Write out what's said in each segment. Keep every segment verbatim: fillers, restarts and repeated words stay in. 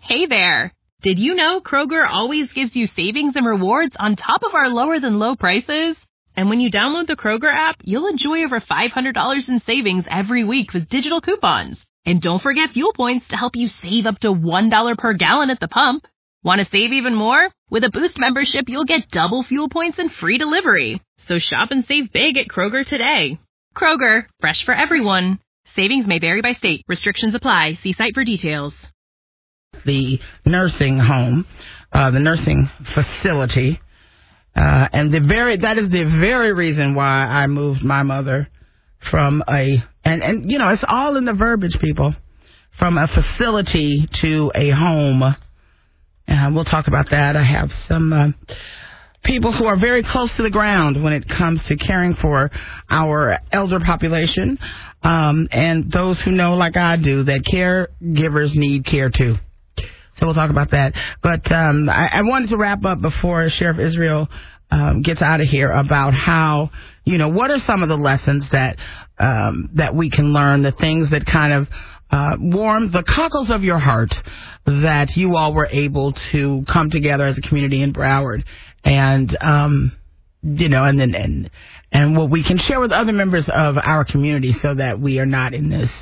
Hey there! Did you know Kroger always gives you savings and rewards on top of our lower-than-low prices? And when you download the Kroger app, you'll enjoy over five hundred dollars in savings every week with digital coupons. And don't forget fuel points to help you save up to one dollar per gallon at the pump. Want to save even more? With a Boost membership, you'll get double fuel points and free delivery. So shop and save big at Kroger today. Kroger, fresh for everyone. Savings may vary by state. Restrictions apply. See site for details. The nursing home, uh, the nursing facility, uh, and the very that is the very reason why I moved my mother from a and and you know it's all in the verbiage, people, from a facility to a home. And we'll talk about that. I have some uh, people who are very close to the ground when it comes to caring for our elder population, um, and those who know, like I do, that caregivers need care too. So we'll talk about that. But um, I, I wanted to wrap up before Sheriff Israel um, gets out of here about how, you know, what are some of the lessons that um, that we can learn, the things that kind of uh, warm the cockles of your heart that you all were able to come together as a community in Broward, and um, you know, and then and and what we can share with other members of our community, so that we are not in this,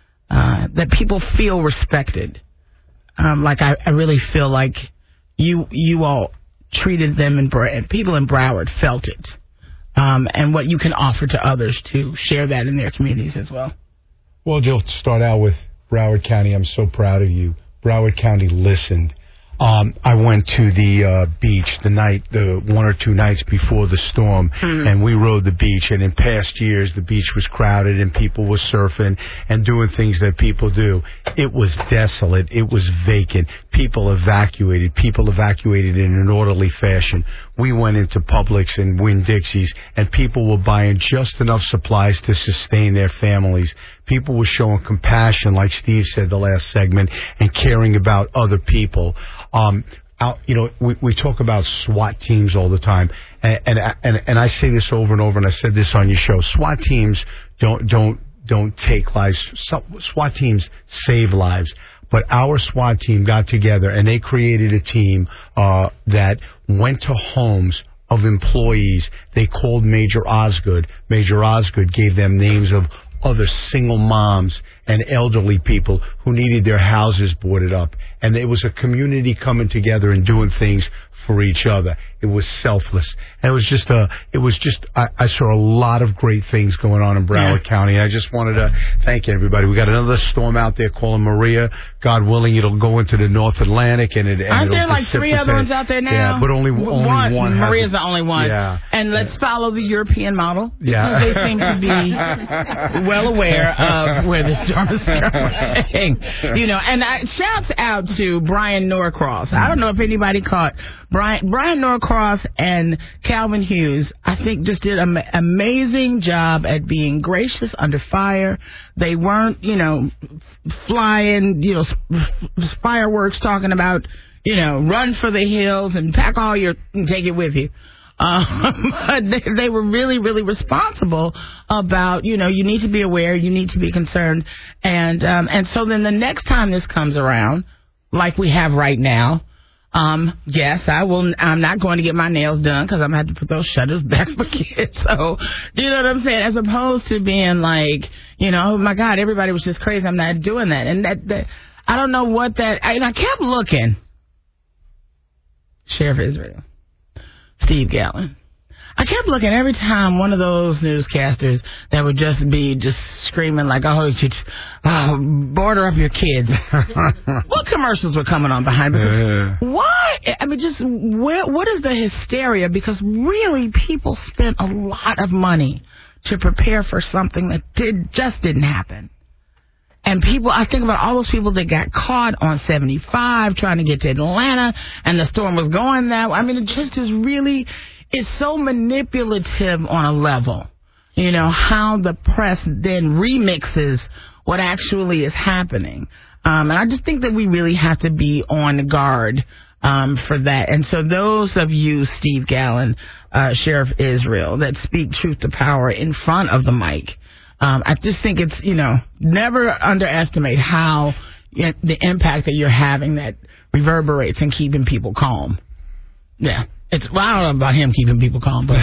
uh, that people feel respected. Um, like I, I really feel like you you all treated them, in Bra- people in Broward felt it, um, and what you can offer to others to share that in their communities as well. Well, Jill, to start out with Broward County, I'm so proud of you. Broward County listened. Um, I went to the uh, beach the night, the one or two nights before the storm, mm-hmm. and we rode the beach. And in past years, the beach was crowded and people were surfing and doing things that people do. It was desolate. It was vacant. People evacuated. People evacuated in an orderly fashion. We went into Publix and Winn-Dixie's, and people were buying just enough supplies to sustain their families. People were showing compassion, like Steve said the last segment, and caring about other people. Um, out, you know, we, we talk about SWAT teams all the time, and, and and and I say this over and over, and I said this on your show. SWAT teams don't don't don't take lives. SWAT teams save lives. But our SWAT team got together and they created a team uh, that went to homes of employees. They called Major Osgood. Major Osgood gave them names of other single moms and elderly people who needed their houses boarded up. And it was a community coming together and doing things for each other. It was selfless. And it was just a, it was just, I, I saw a lot of great things going on in Broward yeah. County. I just wanted to thank everybody. We got another storm out there calling Maria. God willing, it'll go into the North Atlantic. And it, and Aren't there like three other ones out there now? Yeah, but only, only one. one. Maria's the only one. Yeah. And let's yeah. follow the European model. Yeah. They seem to be well aware of where the storm is going. You know, and I, shouts out to Brian Norcross. I don't know if anybody caught Brian, Brian Norcross and Calvin Hughes, I think, just did an amazing job at being gracious under fire. They weren't, you know, flying, you know, fireworks talking about, you know, run for the hills and pack all your, and take it with you. Um, but they, they were really, really responsible about, you know, you need to be aware, you need to be concerned. And, um, and so then the next time this comes around, like we have right now, Um, yes, I will. I'm not going to get my nails done because I'm going to have to put those shutters back for kids. So, you know what I'm saying? As opposed to being like, you know, oh my God, everybody was just crazy. I'm not doing that. And that, that I don't know what that, I, and I kept looking. Sheriff Israel, Steve Gallen. I kept looking every time one of those newscasters that would just be just screaming like, oh, you should uh, border up your kids. What commercials were coming on behind? Because yeah. why? I mean, just where, what is the hysteria? Because really people spent a lot of money to prepare for something that did just didn't happen. And people, I think about all those people that got caught on seventy-five trying to get to Atlanta and the storm was going that way. I mean, it just is really... It's so manipulative on a level, you know, how the press then remixes what actually is happening. Um, and I just think that we really have to be on guard um, for that. And so those of you, Steve Gallen, uh, Sheriff Israel, that speak truth to power in front of the mic, um, I just think it's, you know, never underestimate how the impact that you're having that reverberates in keeping people calm. Yeah. It's, well, I don't know about him keeping people calm, but,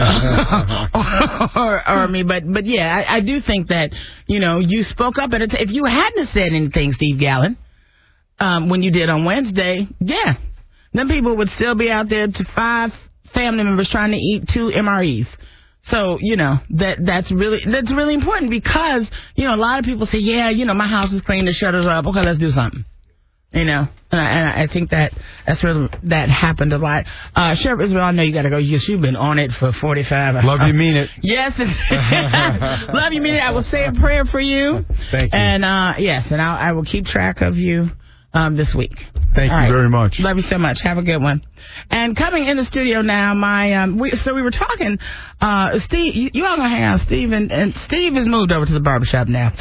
or, or me, but, but yeah, I, I do think that, you know, you spoke up at a t- if you hadn't said anything, Steve Gallen, um, when you did on Wednesday, yeah, then people would still be out there to five family members trying to eat two M R Es. So, you know, that that's really that's really important because, you know, a lot of people say, yeah, you know, my house is clean, the shutters are up. Okay, let's do something. You know, and I, and I think that that's really, that happened a lot. Uh, Sheriff Israel, I know you got to go. Yes, you've been on it for forty-five. Love you, mean it. Yes. Love you, mean it. I will say a prayer for you. Thank you. And, uh, yes, and I'll, I will keep track of you um, this week. Thank All you right. very much. Love you so much. Have a good one. And coming in the studio now, my um, we, so we were talking. Uh, Steve, you, you all gonna hang out, Steve, and, and Steve has moved over to the barbershop now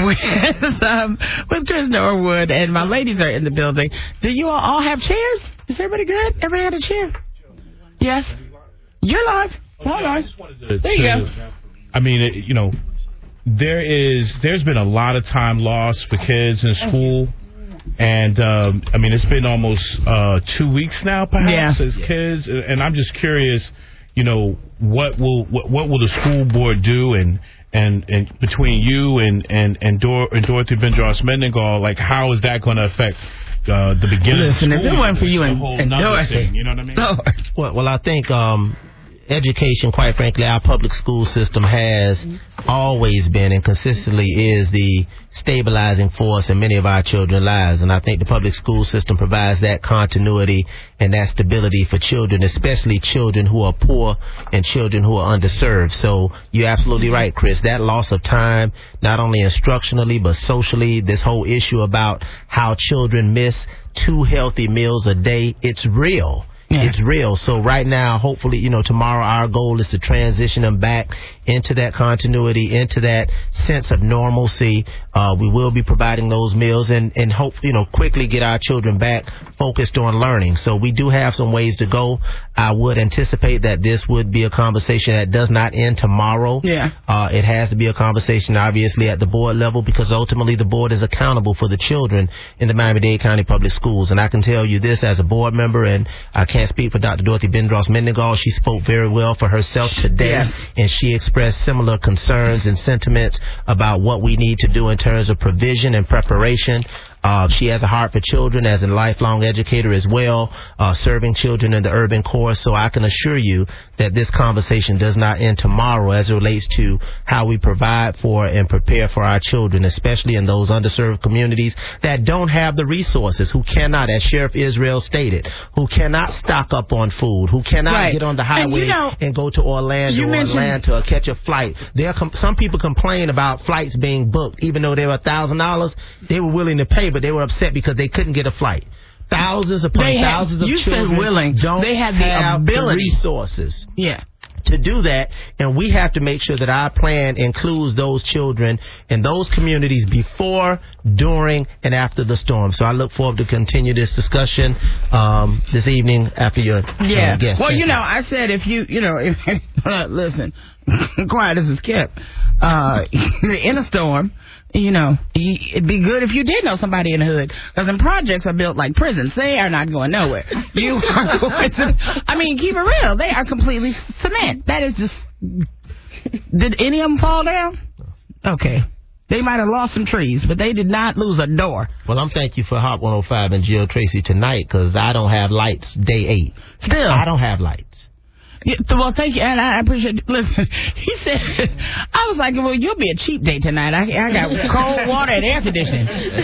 with um, with Chris Norwood, and my ladies are in the building. Do you all, all have chairs? Is everybody good? Everybody had a chair? Yes. You're live. Hold on. There you go. I mean, it, you know, there is there's been a lot of time lost for kids in school. And, um, I mean, it's been almost uh, two weeks now, perhaps, yeah. as kids. And I'm just curious, you know, what will what, what will the school board do and and, and between you and, and, and, Dor- and Dorothy Bindross Mendengal, like, how is that going to affect uh, the beginning Listen, of school? if it wasn't for you and, and Dorothy. Thing, you know what I mean? Lord. Well, well, I think um, education, quite frankly, our public school system has always been and consistently is the stabilizing force in many of our children's lives. And I think the public school system provides that continuity and that stability for children, especially children who are poor and children who are underserved. So you're absolutely right, Chris. That loss of time, not only instructionally, but socially, this whole issue about how children miss two healthy meals a day, it's real. Yeah. It's real. So right now, hopefully, you know, tomorrow our goal is to transition them back into that continuity, into that sense of normalcy. Uh, we will be providing those meals and, and hope, you know, quickly get our children back focused on learning. So we do have some ways to go. I would anticipate that this would be a conversation that does not end tomorrow. Yeah. Uh, it has to be a conversation, obviously, at the board level, because ultimately the board is accountable for the children in the Miami-Dade County Public Schools. And I can tell you this as a board member, and I can't speak for Doctor Dorothy Bindross Mendengal. She spoke very well for herself today, yes. and she expressed similar concerns and sentiments about what we need to do in terms of provision and preparation. Uh, she has a heart for children as a lifelong educator as well, uh, serving children in the urban core. So I can assure you that this conversation does not end tomorrow as it relates to how we provide for and prepare for our children, especially in those underserved communities that don't have the resources, who cannot, as Sheriff Israel stated, who cannot stock up on food, who cannot right. get on the highway and, you know, and go to Orlando or Atlanta or catch a flight. There, com- some people complain about flights being booked, even though they were one thousand dollars. They were willing to pay, but they were upset because they couldn't get a flight. Thousands upon they thousands had, of you children said willing. don't they had have the ability, the resources. Yeah. To do that, and we have to make sure that our plan includes those children in those communities before, during, and after the storm. So I look forward to continue this discussion um, this evening after your yeah. uh, guest. Well, Thank you know, I said if you, you know, if, uh, listen, quiet as it's kept, uh, in a storm, you know, it'd be good if you did know somebody in the hood. Because them projects are built like prisons. They are not going nowhere. You are going to, I mean, keep it real. They are completely cement. That is just, did any of them fall down? Okay. They might have lost some trees, but they did not lose a door. Well, I'm thank you for Hot one oh five and Jill Tracy tonight, because I don't have lights day eight. Still. I don't have lights. Yeah, well, thank you, and I appreciate it. Listen, he said, I was like, well, you'll be a cheap date tonight. I, I got cold water and air conditioning.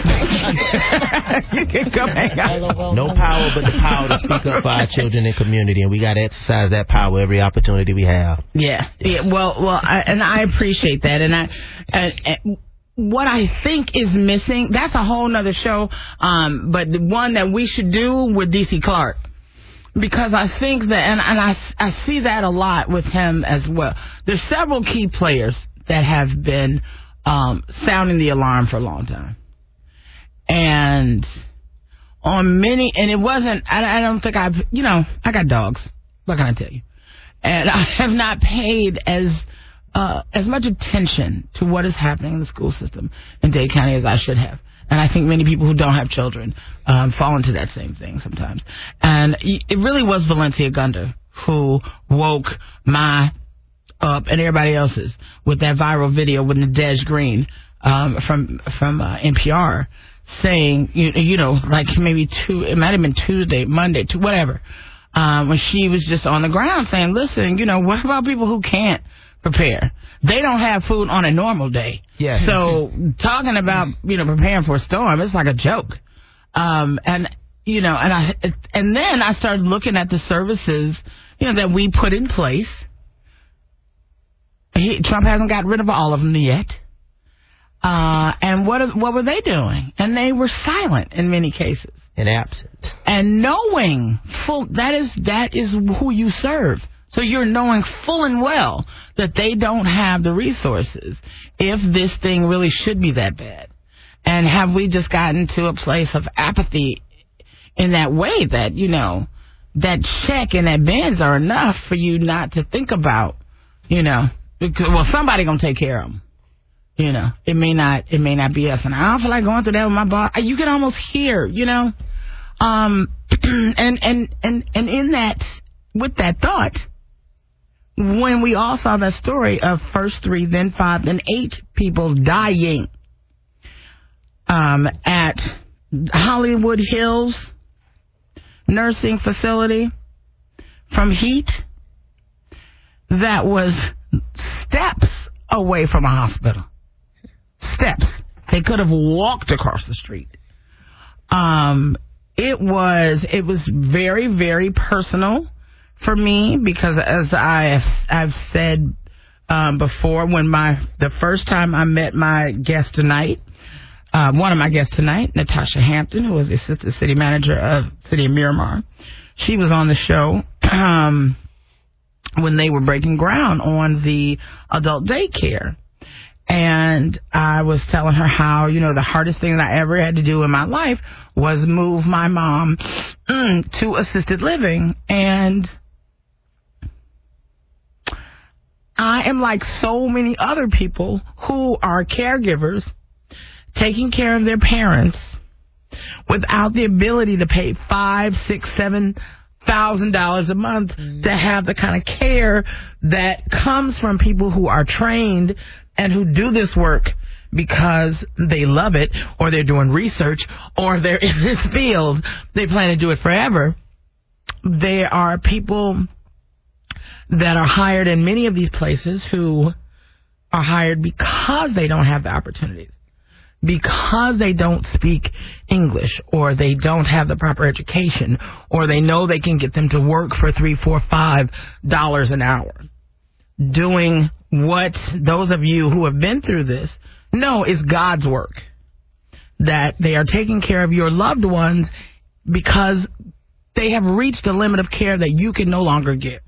You can come hang out. No power but the power to speak up for our children and community, and we got to exercise that power every opportunity we have. Yeah, yeah. Well, well, I, and I appreciate that, and I, and, and what I think is missing, that's a whole nother show, um, but the one that we should do with D C Clark. Because I think that, and, and I, I see that a lot with him as well. There's several key players that have been um, sounding the alarm for a long time. And on many, and it wasn't, I, I don't think I've, you know, I got dogs. What can I tell you? And I have not paid as uh, as much attention to what is happening in the school system in Dade County as I should have. And I think many people who don't have children um, fall into that same thing sometimes. And it really was Valencia Gunda who woke my up and everybody else's with that viral video with Nadej Green um, from from uh, N P R saying, you, you know, like maybe two, it might have been Tuesday, Monday, to whatever, um, when she was just on the ground saying, listen, you know, what about people who can't prepare? They don't have food on a normal day. Yes. So talking about, you know, preparing for a storm, it's like a joke. Um, and, you know, and I, and then I started looking at the services, you know, that we put in place. He, Trump hasn't got rid of all of them yet. Uh, and what what were they doing? And they were silent in many cases. And absent. And knowing full that is that is who you serve. So you're knowing full and well that they don't have the resources if this thing really should be that bad. And have we just gotten to a place of apathy in that way that, you know, that check and that bins are enough for you not to think about, you know, because, well, somebody gonna take care of them. You know, it may not, it may not be us. And I don't feel like going through that with my boss. You can almost hear, you know, um, and, and, and, and in that, with that thought, when we all saw that story of first three, then five, then eight people dying, um, at Hollywood Hills nursing facility from heat that was steps away from a hospital. Steps. They could have walked across the street. Um, it was it was very, very personal for me because, as I have, I've said um, before, when my the first time I met my guest tonight, uh, one of my guests tonight, Natasha Hampton, who was the assistant city manager of City of Miramar, she was on the show um, when they were breaking ground on the adult daycare. And I was telling her how, you know, the hardest thing that I ever had to do in my life was move my mom mm, to assisted living. And I am like so many other people who are caregivers taking care of their parents without the ability to pay five, six, seven thousand dollars a month mm. to have the kind of care that comes from people who are trained and who do this work because they love it, or they're doing research, or they're in this field. They plan to do it forever. There are people that are hired in many of these places who are hired because they don't have the opportunities, because they don't speak English, or they don't have the proper education, or they know they can get them to work for three, four, five dollars an hour. Doing what those of you who have been through this know is God's work. That they are taking care of your loved ones because they have reached a limit of care that you can no longer give.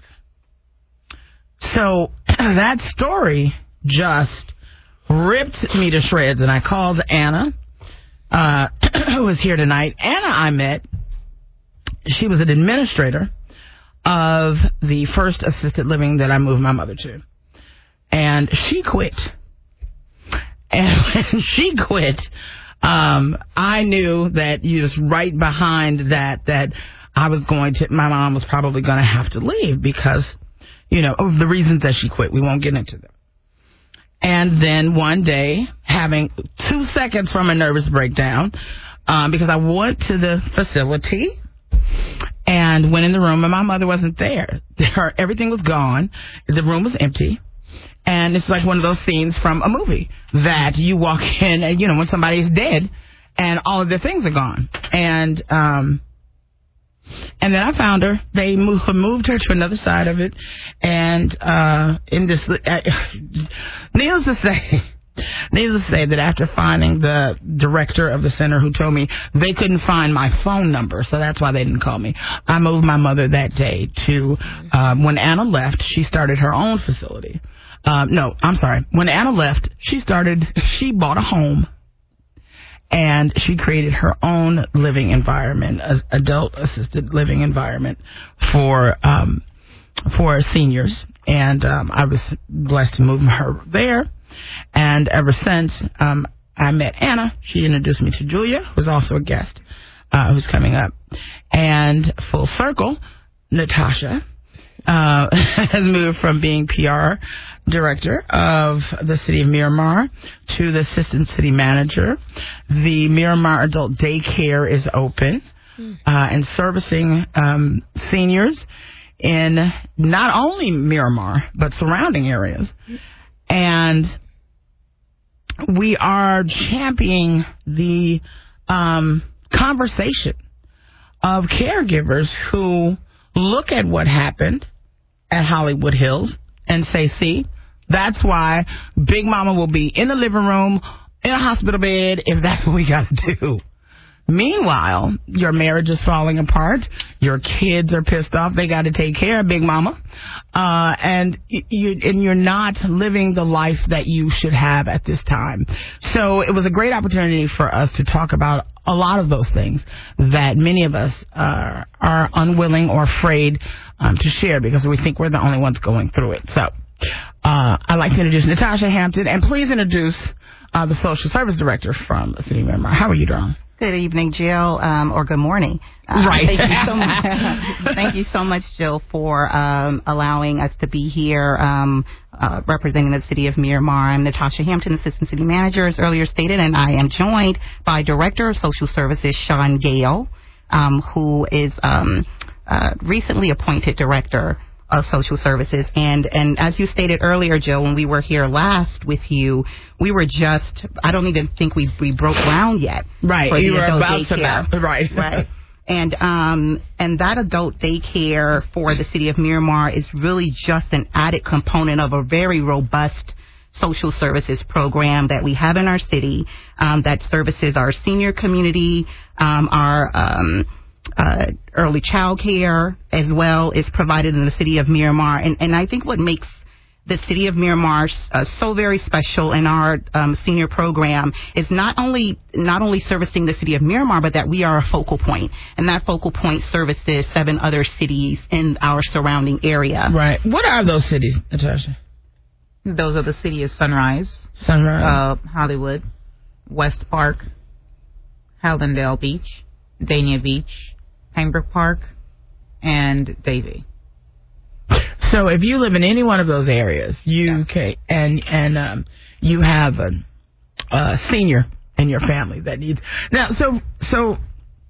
So that story just ripped me to shreds, and I called Anna, uh, who was here tonight. Anna I met, she was an administrator of the first assisted living that I moved my mother to. And she quit. And when she quit, um, I knew that you just right behind that, that I was going to, my mom was probably going to have to leave because, you know, of the reasons that she quit. We won't get into them. And then one day, having two seconds from a nervous breakdown, um, because I went to the facility and went in the room, and my mother wasn't there. Her, everything was gone. The room was empty. And it's like one of those scenes from a movie that you walk in and, you know, when somebody's dead and all of their things are gone. And, um, and then I found her. They moved, moved her to another side of it. And, uh, in this, uh, needless to say, needless to say that after finding the director of the center who told me they couldn't find my phone number, so that's why they didn't call me, I moved my mother that day to, um, when Anna left, she started her own facility. Um, no, I'm sorry. When Anna left, she started, she bought a home and she created her own living environment, a, adult assisted living environment for, um, for seniors. And, um, I was blessed to move her there. And ever since, um, I met Anna. She introduced me to Julia, who's also a guest, uh, who's coming up. And full circle, Natasha uh, has moved from being P R director of the city of Miramar to the assistant city manager. The Miramar Adult Daycare is open uh, and servicing um, seniors in not only Miramar, but surrounding areas. And we are championing the um, conversation of caregivers who look at what happened at Hollywood Hills and say, see, that's why Big Mama will be in the living room, in a hospital bed, if that's what we got to do. Meanwhile, your marriage is falling apart. Your kids are pissed off. They got to take care of Big Mama. Uh, and you, and you're not living the life that you should have at this time. So it was a great opportunity for us to talk about a lot of those things that many of us uh, are unwilling or afraid um, to share because we think we're the only ones going through it. So uh, I'd like to introduce Natasha Hampton, and please introduce uh, the social service director from the city of Miramar. How are you, darling? Good evening, Jill, um, or good morning. Uh, right. Thank you so much. Thank you so much, Jill, for um, allowing us to be here um, uh, representing the city of Miramar. I'm Natasha Hampton, Assistant City Manager, as earlier stated, and I am joined by Director of Social Services, Sean Gale, um, who is um, uh, recently appointed Director of Social Services. And, and as you stated earlier, Jill, when we were here last with you, we were just, I don't even think we, we broke ground yet. Right. For you the were adult about daycare. to, right. Right. And, um, and that adult daycare for the city of Miramar is really just an added component of a very robust social services program that we have in our city, um, that services our senior community, um, our, um, Uh, early child care as well is provided in the city of Miramar. And, and I think what makes the city of Miramar uh, so very special in our um, senior program is not only not only servicing the city of Miramar, but that we are a focal point. And that focal point services seven other cities in our surrounding area. Right. What are those cities, Natasha? Those are the city of Sunrise, Sunrise, uh, Hollywood, West Park, Hallandale Beach, Dania Beach, Pembroke Park, and Davie. So if you live in any one of those areas, you yeah. can, and and um, you have a, a senior in your family that needs now. So so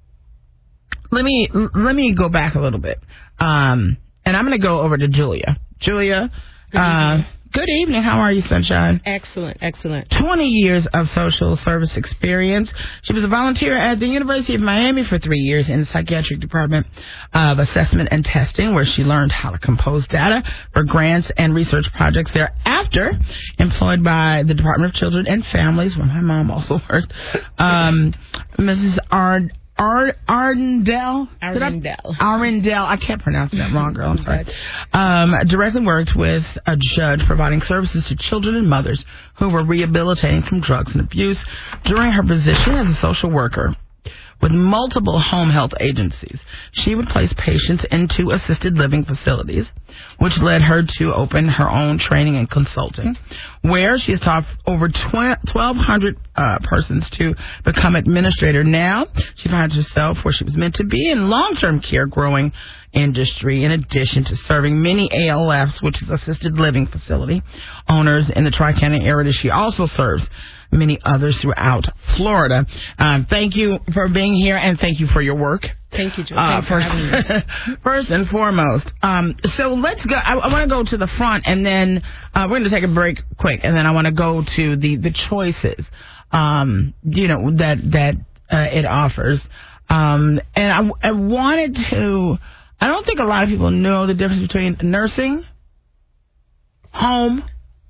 let me let me go back a little bit, um, and I'm going to go over to Julia. Julia. Good uh, Good evening. How are you, Sunshine? Excellent, excellent. twenty years of social service experience. She was a volunteer at the University of Miami for three years in the psychiatric department of assessment and testing, where she learned how to compose data for grants and research projects. Thereafter, employed by the Department of Children and Families, where my mom also worked, um, Missus Ard. Ar- Arndell? Arndell. Arndell. I kept pronouncing that wrong, girl. I'm sorry. Um, directly worked with a judge providing services to children and mothers who were rehabilitating from drugs and abuse during her position as a social worker. With multiple home health agencies, she would place patients into assisted living facilities, which led her to open her own training and consulting, where she has taught over twelve hundred uh, persons to become administrator. Now, she finds herself where she was meant to be in long-term care growing industry, in addition to serving many A L Fs, which is assisted living facility owners in the Tri-County area. She also serves many others throughout Florida. Um, thank you for being here, and thank you for your work. Thank you, Joe. Uh, Thanks first, for having me. first and foremost, um, so let's go. I, I want to go to the front, and then uh, we're going to take a break quick, and then I want to go to the the choices, um, you know, that that uh, it offers. Um, and I, I wanted to. I don't think a lot of people know the difference between nursing, home.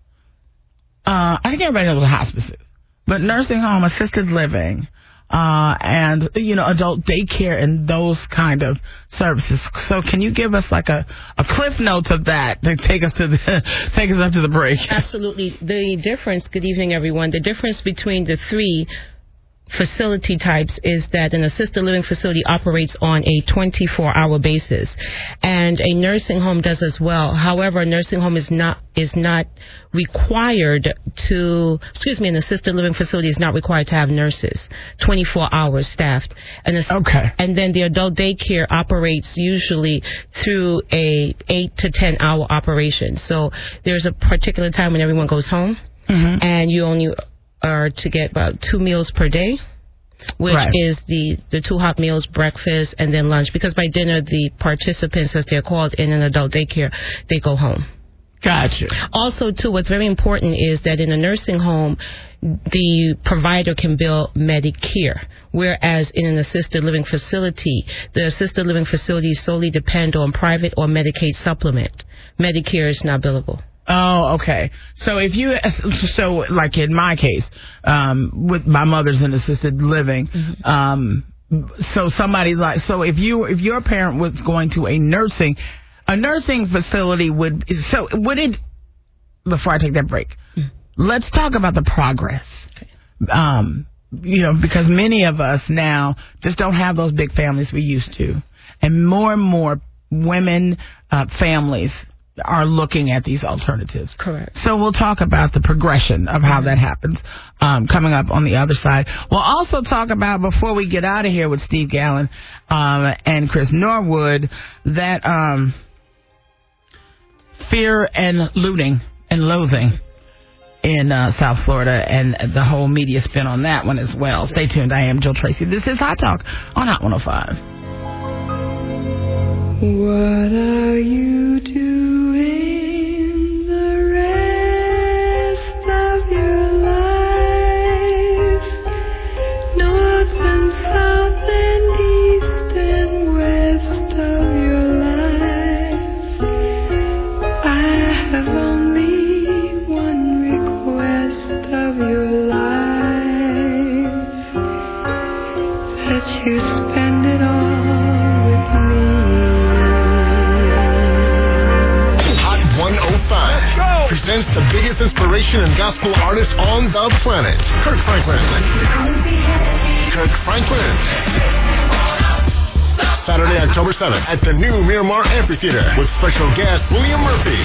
Uh, I think everybody knows what hospice is. But nursing home, assisted living, uh, and, you know, adult daycare and those kind of services. So can you give us like a, a cliff notes of that to take us to the, take us up to the break? Absolutely. The difference, good evening, everyone. The difference between the three facility types is that an assisted living facility operates on a twenty-four hour basis, and a nursing home does as well. However, a nursing home is not is not required to, excuse me, an assisted living facility is not required to have nurses, twenty-four hours staffed. And okay. And then the adult daycare operates usually through a eight to ten hour operation. So there's a particular time when everyone goes home, mm-hmm. and you only are to get about two meals per day, which right. is the, the two hot meals, breakfast, and then lunch. Because by dinner, the participants, as they're called in an adult daycare, they go home. Gotcha. Also, too, what's very important is that in a nursing home, the provider can bill Medicare, whereas in an assisted living facility, the assisted living facilities solely depend on private or Medicaid supplement. Medicare is not billable. Oh, okay. So if you, so like in my case, um, with my mother's in assisted living, mm-hmm. um, so somebody like, so if you, if your parent was going to a nursing, a nursing facility would, so would it, before I take that break, mm-hmm. let's talk about the progress. Okay. Um, you know, because many of us now just don't have those big families we used to. And more and more women, uh, families, are looking at these alternatives. Correct. So we'll talk about the progression of how that happens um, coming up on the other side. We'll also talk about, before we get out of here with Steve Gallen um, and Chris Norwood, that um, fear and looting and loathing in uh, South Florida and the whole media spin on that one as well. Stay tuned. I am Jill Tracy. This is Hot Talk on Hot one oh five. What are you doing the rest of your life? North and south and east and west of your life. I have only one request of your life, that you spend it all with me. Presents the biggest inspiration and gospel artist on the planet, Kirk Franklin. Kirk Franklin. Saturday, October seventh at the new Miramar Amphitheater with special guest William Murphy.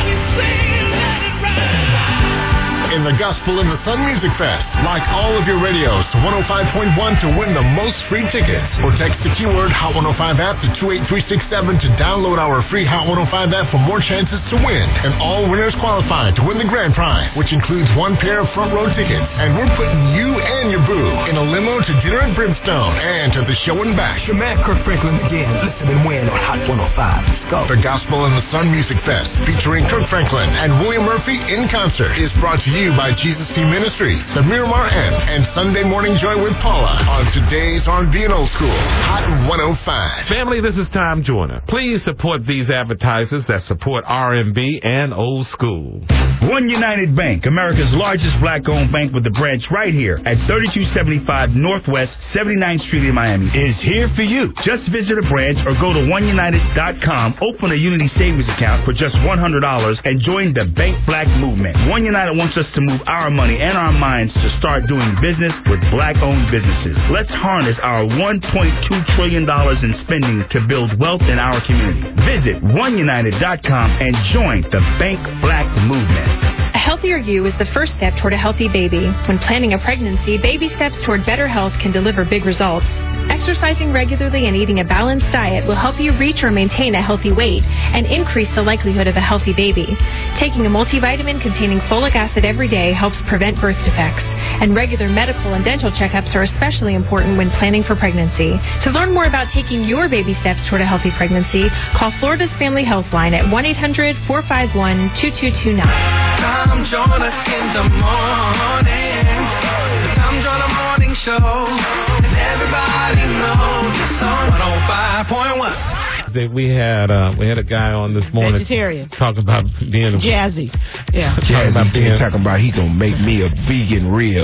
In the Gospel in the Sun Music Fest. Like all of your radios to one oh five point one to win the most free tickets. Or text the keyword Hot one oh five app to two eight three six seven to download our free Hot one oh five app for more chances to win. And all winners qualify to win the grand prize, which includes one pair of front row tickets. And we're putting you and your boo in a limo to dinner at Brimstone and to the show and back. Your man Kirk Franklin again. Listen and win on Hot one oh five. Let's go. The Gospel in the Sun Music Fest, featuring Kirk Franklin and William Murphy in concert, is brought to you by Jesus Team Ministries, the Miramar Amp, and Sunday Morning Joy with Paula on today's R and B and Old School, Hot one oh five. Family, this is Tom Joyner. Please support these advertisers that support R and B and Old School. One United Bank, America's largest black-owned bank with a branch right here at thirty-two seventy-five Northwest seventy-ninth Street in Miami, is here for you. Just visit a branch or go to one united dot com, open a Unity Savings account for just one hundred dollars, and join the Bank Black movement. One United wants us to move our money and our minds to start doing business with black-owned businesses. Let's harness our one point two trillion dollars in spending to build wealth in our community. Visit one united dot com and join the Bank Black movement. A healthier you is the first step toward a healthy baby. When planning a pregnancy, baby steps toward better health can deliver big results. Exercising regularly and eating a balanced diet will help you reach or maintain a healthy weight and increase the likelihood of a healthy baby. Taking a multivitamin containing folic acid every day helps prevent birth defects. And regular medical and dental checkups are especially important when planning for pregnancy. To learn more about taking your baby steps toward a healthy pregnancy, call Florida's Family Health Line at one eight hundred four five one two two two nine. Tom Joyner in the morning. The Tom Joyner Morning Show. And everybody knows it's on one oh five point one. We had uh, we had a guy on this morning Vegetarian. talking about being a, Jazzy. Yeah. talking Jazzy about being talking about he gonna make me a vegan rib.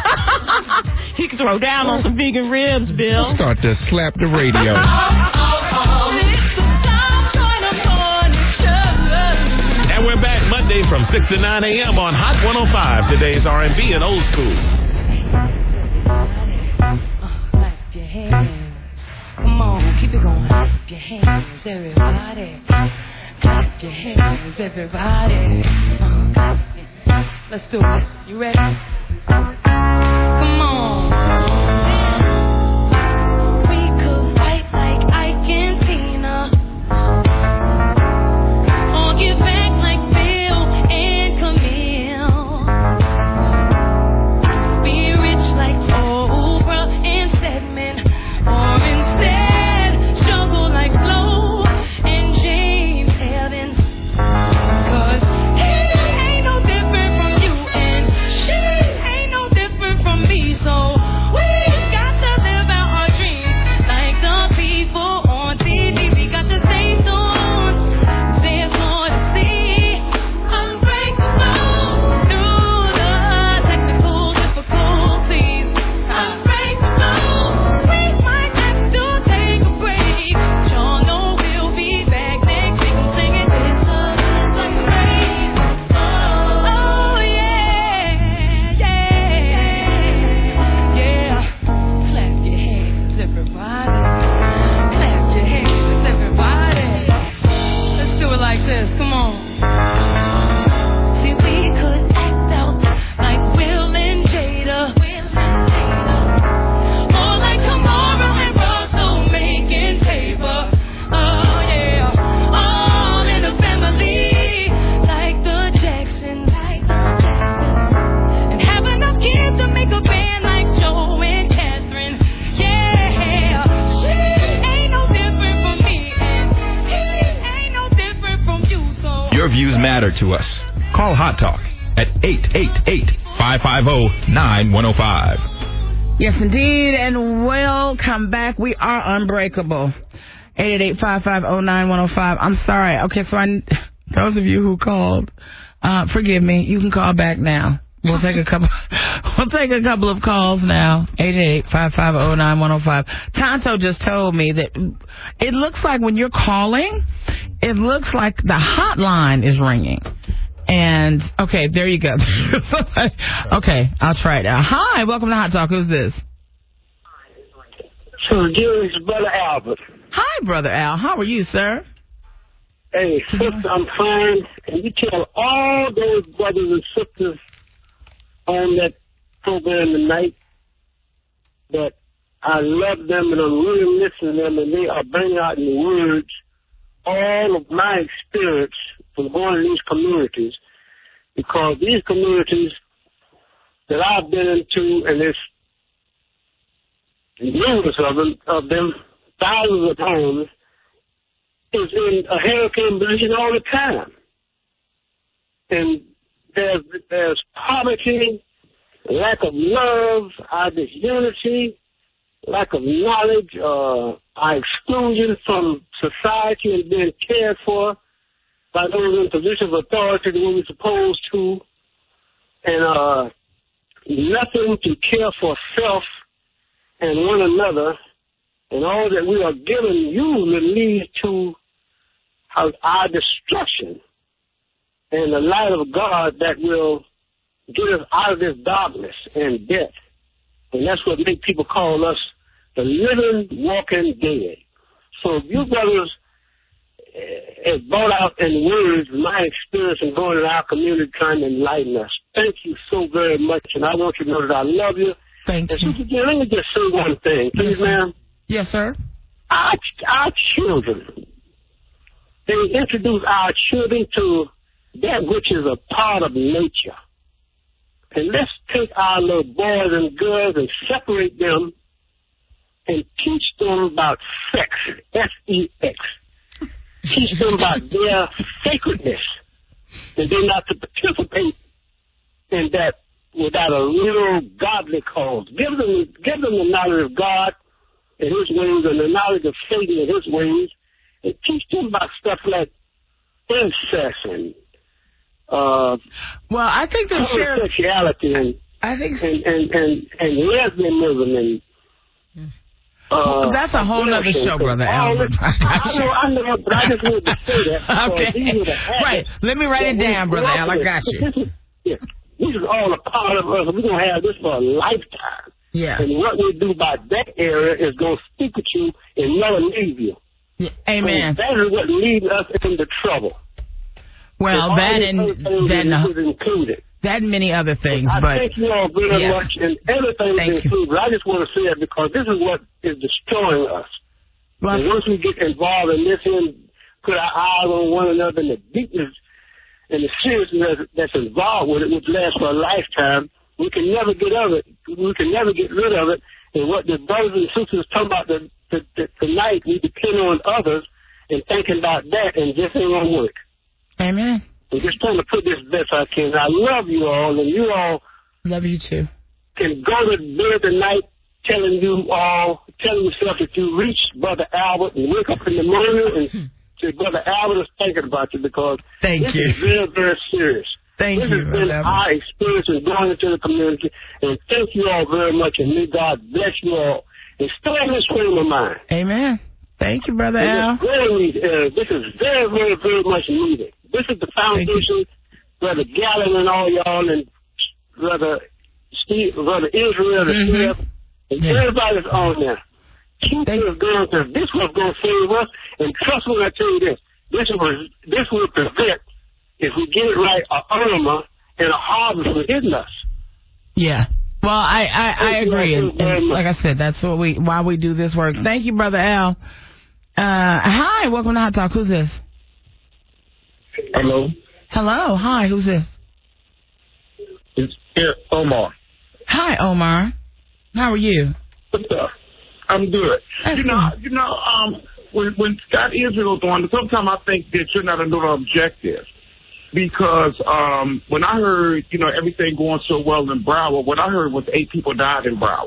He can throw down on some vegan ribs, Bill. Start to slap the radio. And we're back Monday from six to nine a.m. on Hot one oh five, today's R and B and Old School. Keep it going. Clap your hands, everybody. Clap your hands, everybody. Uh, let's do it. You ready? Come on. We could fight like Ike and Tina, or get back like Bill and Camille. Be rich like Oprah and Stedman, or instead struggle like Flo and James Evans. Cause he ain't no different from you, and she ain't no different from me. So we got to live out our dreams like the people on T V. We got to stay tuned. There's more to see. Unbreakable through the technical difficulties. Unbreakable. We might have to take a break. But y'all know we'll be back next week. I'm singing this song. It's unbreakable. Oh yeah, yeah, yeah. Clap your hands, everybody. Clap your hands, everybody. Let's do it like this. Come on. See, we could act out like Will and Jada, or like Tomorrow and Russell making paper. Oh yeah, all in a family like the Jacksons, and have enough kids to make a band like Joe and Catherine. Yeah, she ain't no different from me, and he ain't no different from you. So Your views matter to us. Call Hot Talk at eight eight eight, five five zero, nine one zero five. Yes, indeed, and welcome back. We are unbreakable. eight eight eight, five five zero, nine one zero five. I'm sorry. Okay, so I, those of you who called, uh, forgive me. You can call back now. We'll take a couple. We'll take a couple of calls now. eight eight eight, five five zero, nine one zero five. Tonto just told me that it looks like when you're calling, it looks like the hotline is ringing. And okay, there you go. Okay, I'll try it out. Hi, welcome to Hot Talk. Who's this? So, Jerry's brother Albert. Hi, brother Al. How are you, sir? Hey, sister, I'm fine. And you tell all those brothers and sisters on that program tonight that I love them and I'm really listening to them, and they are bringing out in the words all of my experience from going to these communities, because these communities that I've been into, and there's numerous of them, of them, thousands of homes, is in a hurricane position all the time. And there's, there's poverty, lack of love, our disunity, lack of knowledge, uh, our exclusion from society and being cared for by those in positions of authority the way we're supposed to, and uh, nothing to care for self and one another, and all that we are given usually leads to our, our destruction and the light of God that will get us out of this darkness and death. And that's what makes people call us the living, walking dead. So you brothers has brought out in words my experience in going in our community trying to enlighten us. Thank you so very much, and I want you to know that I love you. Thank and you. Sister Jen, let me just say one thing, please, yes, ma'am. Yes, sir. Our, our children, they introduce our children to that which is a part of nature. And let's take our little boys and girls and separate them and teach them about sex, S E X. Teach them about their sacredness, and they're not to participate in that without a real godly cause. Give them, give them the knowledge of God and His ways, and the knowledge of Satan and his ways, and teach them about stuff like incest and uh, well, I think the homosexuality and I think and and and, and lesbianism and. Uh, That's a whole other show, Brother Albert. I know, I know, but I just wanted to say that. Okay. These are the right. Let me write it down, Brother Al. I got you. This is, yeah, this is all a part of us. We're going to have this for a lifetime. Yeah. And what we do by that area is going to stick with you and never leave you. Yeah. Amen. So that is what leads us into trouble. Well, so that and that is, is included. That and many other things. I but thank you all very yeah. much, and everything is included. But I just want to say it because this is what is destroying us. Well, and once we get involved in this and put our eyes on one another and the deepness and the seriousness that's involved with it, which lasts for a lifetime, we can never get of it. We can never get rid of it. And what the brothers and sisters talk about the, the, the, tonight, we depend on others and thinking about that, and this ain't going to work. Amen. I'm just trying to put this best I can. I love you all, and you all love you too. Can go to bed tonight telling you all, telling yourself that you reached Brother Albert and wake up in the morning and say, Brother Albert is thinking about you because Thank this you. is very, very serious. Thank this you. This has been Brother our experience in going into the community, and thank you all very much, and may God bless you all, and stay in this frame of mind. Amen. Thank you, Brother Al. This, very, uh, this is very, very, very much needed. This is the foundation, Brother Gallon and all y'all, and Brother Steve, Brother Israel, the mm-hmm. chef, and yeah. everybody's on there. Keep this going, because this was going to save us, and trust me when I tell you this, this will, this will prevent, if we get it right, a Irma and a harvest within us. Yeah. Well, I, I, I agree. And, and like I said, that's what we why we do this work. Thank you, Brother Al. Uh, hi, welcome to Hot Talk. Who's this? Hello. Hello. Hi, who's this? It's Omar. Hi, Omar. How are you? What's up? I'm good. That's you know, good. you know, um, when when Scott Israel's on, sometimes I think that you're not another objective. Because um, when I heard, you know, everything going so well in Broward, what I heard was eight people died in Broward.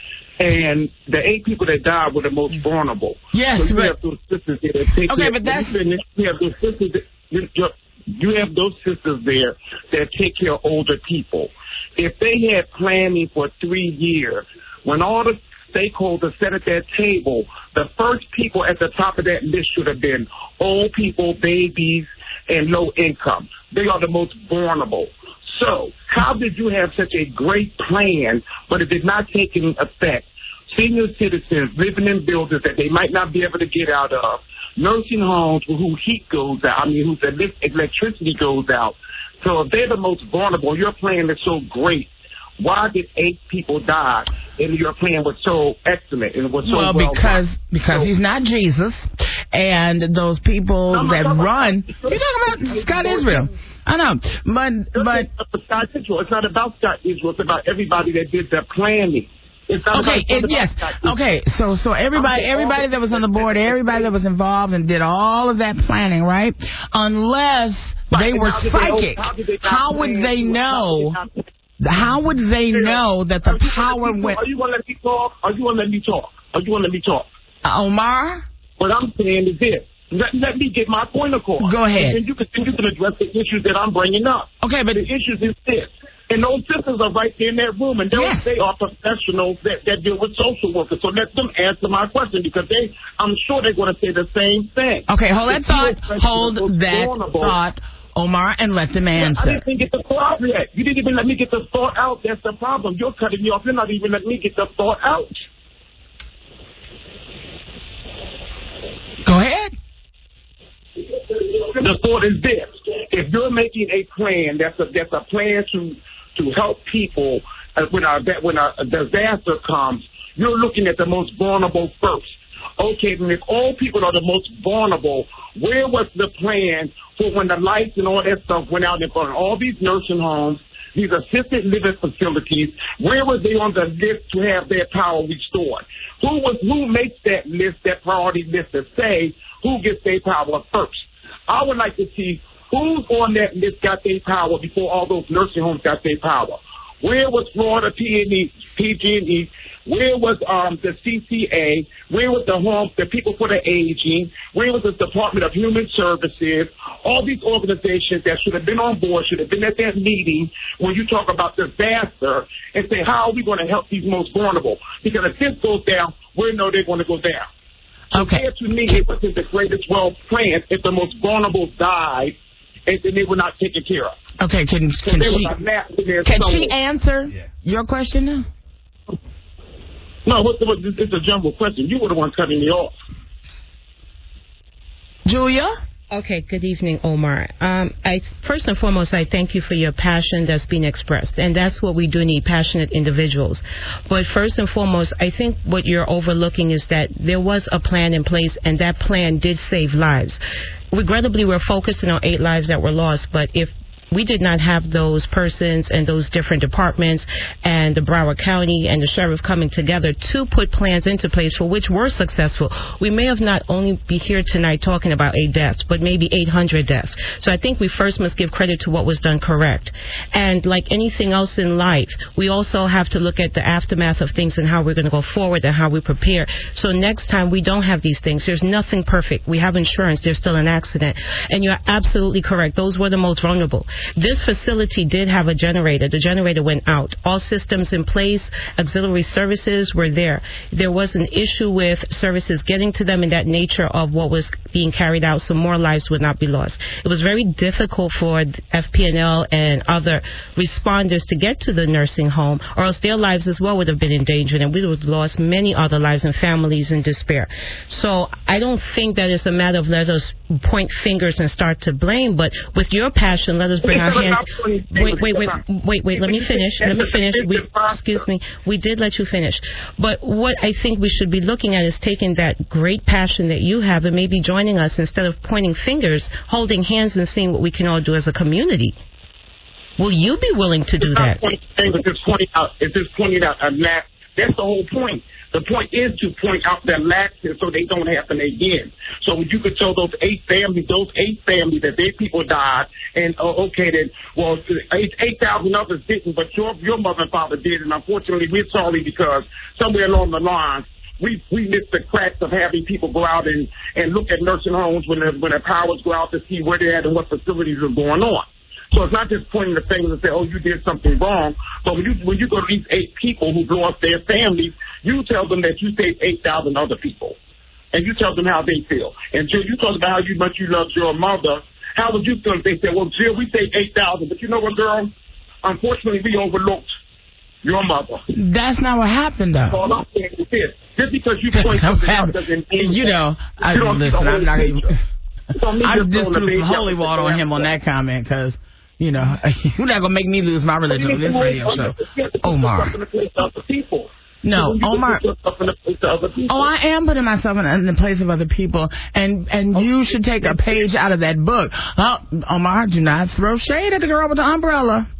And the eight people that died were the most vulnerable. Yes, so you but... have those sisters there that take okay, care, but that's... You have those sisters that, you, you have those sisters there that take care of older people. If they had planning for three years, when all the stakeholders sat at that table, the first people at the top of that list should have been old people, babies, and low income. They are the most vulnerable. So how did you have such a great plan, but it did not take into effect? Senior citizens living in buildings that they might not be able to get out of, nursing homes whose heat goes out, I mean, whose electricity goes out. So if they're the most vulnerable, your plan is so great. Why did eight people die and your plan was so excellent and it was so well? Well, because done? because so, he's not Jesus, and those people no, that no, run. You're talking about Scott Israel. I know, but but Scott Israel. It's not about Scott Israel. It's about everybody that did the planning. It's not okay, about, it, yes, okay. So so everybody everybody that was on the board, everybody that was involved and did all of that planning, right? Unless they were psychic, how would they know? How would they know that the power went... Are you going to let me talk? Are you going to let me talk? Are you going to let me talk? Uh, Omar? What I'm saying is this. Let, let me get my point across. Go ahead. And you can, you can address the issues that I'm bringing up. Okay, but... The issues is this. And those sisters are right there in that room, and yes. they are professionals that, that deal with social workers. So let them answer my question, because they, I'm sure they're going to say the same thing. Okay, hold that thought. Hold that thought. Omar, and let them answer. I didn't even get the thought yet. You didn't even let me get the thought out. That's the problem. You're cutting me off. You're not even letting me get the thought out. Go ahead. The thought is this. If you're making a plan, that's a, that's a plan to, to help people uh, when, a, when a, a disaster comes, you're looking at the most vulnerable first. Okay, then if all people are the most vulnerable, where was the plan for when the lights and all that stuff went out in front of all these nursing homes, these assisted living facilities? Where were they on the list to have their power restored? Who was who makes that list, that priority list, to say who gets their power first? I would like to see who's on that list got their power before all those nursing homes got their power. Where was Florida P and E, P G and E? Where was um, the C C A? Where was the home, the People for the Aging? Where was the Department of Human Services? All these organizations that should have been on board, should have been at that meeting when you talk about disaster, and say, how are we going to help these most vulnerable? Because if this goes down, we know they're going to go down. So okay. There, to me, it wasn't the greatest well planned if the most vulnerable died and then they were not taken care of. Okay, can, can, she, can she answer yeah. your question now? No, what's the, what, it's a general question. You were the one cutting me off. Julia? Okay, good evening, Omar. Um, I, first and foremost, I thank you for your passion that's being expressed, and that's what we do need, passionate individuals. But first and foremost, I think what you're overlooking is that there was a plan in place, and that plan did save lives. Regrettably, we're focusing on eight lives that were lost, but if we did not have those persons and those different departments and the Broward County and the sheriff coming together to put plans into place for which were successful, we may have not only be here tonight talking about eight deaths, but maybe eight hundred deaths. So I think we first must give credit to what was done correct. And like anything else in life, we also have to look at the aftermath of things and how we're going to go forward and how we prepare. So next time we don't have these things. There's nothing perfect. We have insurance. There's still an accident. And you're absolutely correct. Those were the most vulnerable. This facility did have a generator. The generator went out. All systems in place, auxiliary services were there. There was an issue with services getting to them in that nature of what was being carried out, so more lives would not be lost. It was very difficult for F P and L and other responders to get to the nursing home, or else their lives as well would have been endangered, and we would have lost many other lives and families in despair. So I don't think that it's a matter of let us point fingers and start to blame, but with your passion, let us bring our hands. Wait, wait, wait, wait, wait. Let me finish. Let me finish. We, excuse me. We did let you finish. But what I think we should be looking at is taking that great passion that you have and maybe joining us instead of pointing fingers, holding hands and seeing what we can all do as a community. Will you be willing to do that? It's just pointing out. It's just pointing out a lack. That's the whole point. The point is to point out their lapses so they don't happen again. So you could tell those eight families, those eight families that their people died, and uh, okay, then well, eight eight thousand others didn't, but your your mother and father did, and unfortunately, we're sorry because somewhere along the line. We we missed the cracks of having people go out and, and look at nursing homes when the, when the powers go out to see where they're at and what facilities are going on. So it's not just pointing the finger and say, oh, you did something wrong. But when you when you go to these eight people who lost their families, you tell them that you saved eight thousand other people. And you tell them how they feel. And Jill, you talk about how you, much you loved your mother. How would you feel if they said, well, Jill, we saved eight thousand. But you know what, girl? Unfortunately, we overlooked your mother. That's not what happened, though. All I'm saying is this. Just because you point something out doesn't mean you know, I, you don't listen, I'm not even... I just threw some holy water on him on that comment because, you know, you're not going to make me lose my religion on this radio show. Omar. No, Omar. Oh, I am putting myself in, in the place of other people, and and you should take a page out of that book. Oh, Omar, do not throw shade at the girl with the umbrella.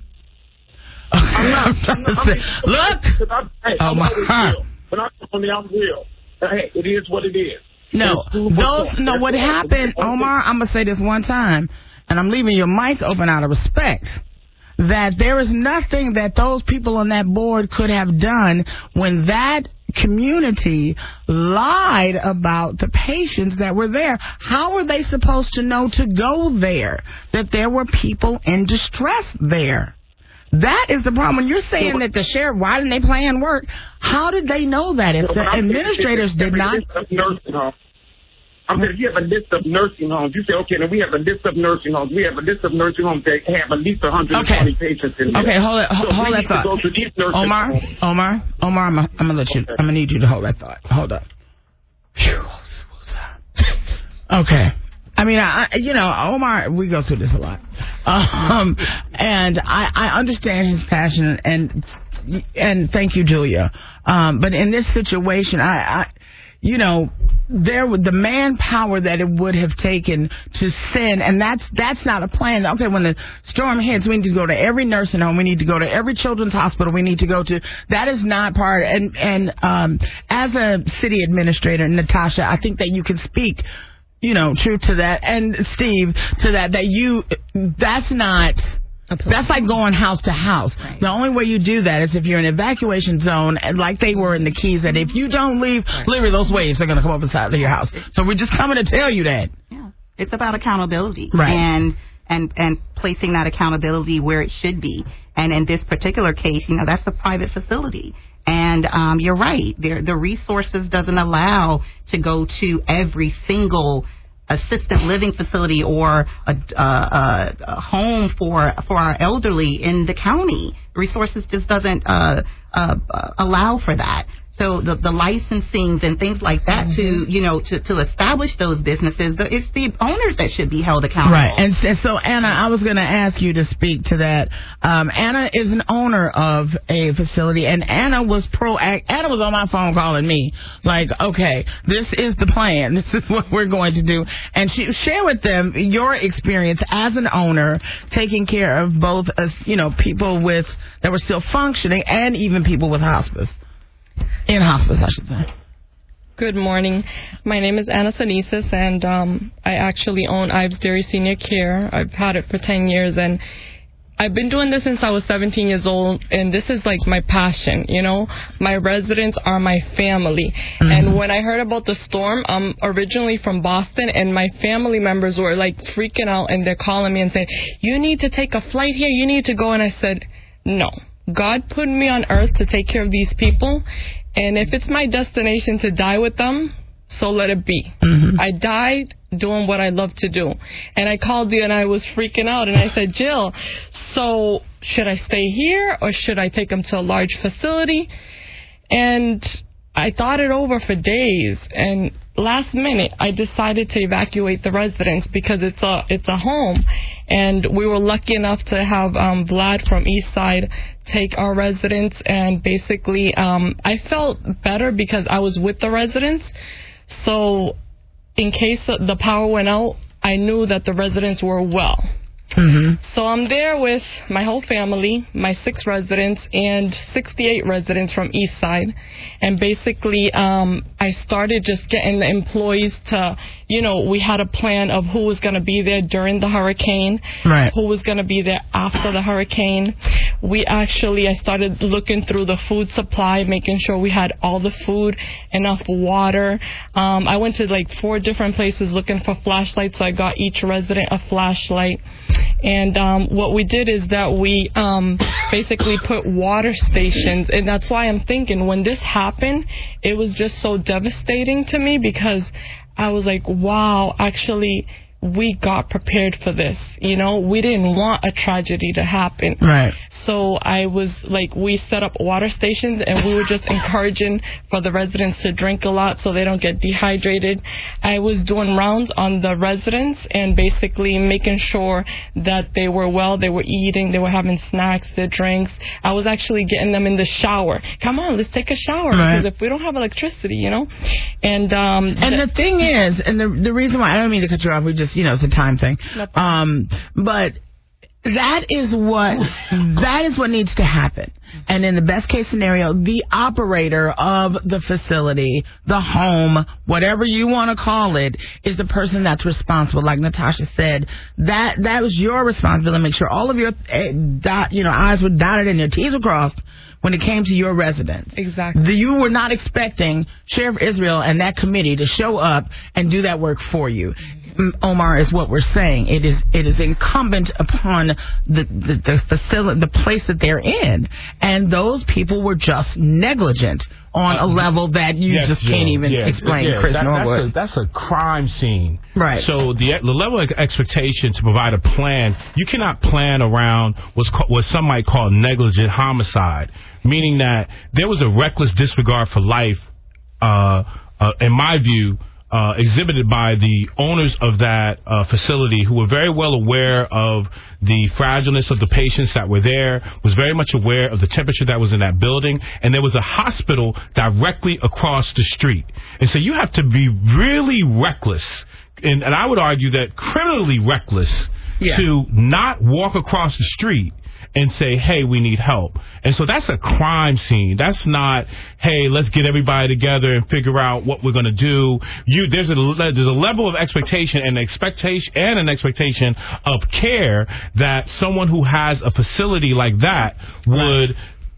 I'm not. I'm not I mean, look, hey, Omar. When I'm only I'm real. Hey, it is what it is. No, those. No, what happened, Omar? I'm gonna say this one time, and I'm leaving your mic open out of respect. That there is nothing that those people on that board could have done when that community lied about the patients that were there. How were they supposed to know to go there? That there were people in distress there. That is the problem. When you're saying that the sheriff, why didn't they plan work? How did they know that? If the administrators did not... I mean, if you have a list of nursing homes, you say, okay, now we have a list of nursing homes. We have a list of nursing homes that have at least one hundred twenty okay. patients in there. Okay, hold it. Hold, so hold that thought. Omar, homes. Omar, Omar, I'm going to let you, okay. I'm going to need you to hold that thought. Hold up. Phew, okay. I mean, I, you know, Omar, we go through this a lot. Um, and I, I understand his passion, and and thank you, Julia. Um, but in this situation, I, I you know, there was the manpower that it would have taken to send, and that's that's not a plan. Okay, when the storm hits, we need to go to every nursing home. We need to go to every children's hospital. We need to go to. That is not part. And and um, as a city administrator, Natasha, I think that you can speak, you know, true to that, and Steve, to that, that you, that's not, that's like going house to house. Right. The only way you do that is if you're in an evacuation zone, and like they were in the Keys, that if you don't leave, right. literally those waves are going to come up inside of your house. So we're just coming to tell you that. Yeah, it's about accountability. Right. And, and, and placing that accountability where it should be. And in this particular case, you know, that's a private facility. And um, you're right. There, the resources doesn't allow to go to every single assisted living facility or a, a, a, a home for for our elderly in the county. Resources just doesn't uh, uh, allow for that. So the, the licensings and things like that mm-hmm. to, you know, to, to establish those businesses, the, it's the owners that should be held accountable. Right. And, and so, Anna, I was going to ask you to speak to that. Um, Anna is an owner of a facility, and Anna was proact. Anna was on my phone calling me, like, okay, this is the plan. This is what we're going to do. And she share with them your experience as an owner, taking care of both, uh, you know, people with that were still functioning and even people with hospice. In hospice, I should say. Good morning. My name is Anna Sanesis, and um, I actually own Ives Dairy Senior Care. I've had it for ten years, and I've been doing this since I was seventeen years old, and this is like my passion, you know. My residents are my family. Mm-hmm. And when I heard about the storm, I'm originally from Boston, and my family members were like freaking out, and they're calling me and saying, you need to take a flight here, you need to go. And I said, no. God put me on earth to take care of these people, and if it's my destination to die with them, so let it be. Mm-hmm. I died doing what I love to do. And I called you and I was freaking out, and I said, Jill, so should I stay here or should I take them to a large facility? And I thought it over for days, and last minute I decided to evacuate the residents because it's a it's a home, and we were lucky enough to have um, Vlad from Eastside take our residents, and basically um, I felt better because I was with the residents, so in case the power went out, I knew that the residents were well. Mm-hmm. So I'm there with my whole family, my six residents, and sixty-eight residents from Eastside. And basically, um, I started just getting the employees to, you know, we had a plan of who was going to be there during the hurricane, right. who was going to be there after the hurricane. We actually, I started looking through the food supply, making sure we had all the food, enough water. Um, I went to like four different places looking for flashlights, so I got each resident a flashlight. And um, what we did is that we um, basically put water stations, and that's why I'm thinking when this happened, it was just so devastating to me because I was like, wow, actually, we got prepared for this. You know, we didn't want a tragedy to happen. Right. So I was like, we set up water stations, and we were just encouraging for the residents to drink a lot so they don't get dehydrated. I was doing rounds on the residents and basically making sure that they were well, they were eating, they were having snacks, their drinks. I was actually getting them in the shower. Come on, let's take a shower. Right. Because if we don't have electricity, you know. And um, and the, the thing is, and the the reason why, I don't mean to cut you off, we just, you know, it's a time thing. Um, but that is what that is what needs to happen. And in the best case scenario, the operator of the facility, the home, whatever you want to call it, is the person that's responsible. Like Natasha said, that that was your responsibility to make sure all of your uh, dot, you know, I's were dotted and your T's were crossed when it came to your residents. Exactly. The, you were not expecting Sheriff Israel and that committee to show up and do that work for you. Omar, is what we're saying. It is it is incumbent upon the the, the facility, the place that they're in, and those people were just negligent on uh, a level that you yes, just Joe, can't even yeah, explain, yeah, Chris that, Norwood. That's a, that's a crime scene. Right. So the the level of expectation to provide a plan, you cannot plan around what's called, what some might call negligent homicide, meaning that there was a reckless disregard for life, uh, uh, in my view, Uh, exhibited by the owners of that uh, facility, who were very well aware of the fragileness of the patients that were there, was very much aware of the temperature that was in that building, and there was a hospital directly across the street. And so you have to be really reckless, and, and I would argue that criminally reckless, yeah. to not walk across the street and say, hey, we need help. And so that's a crime scene. That's not, hey, let's get everybody together and figure out what we're going to do. You, there's a there's a level of expectation and expectation and an expectation of care that someone who has a facility like that would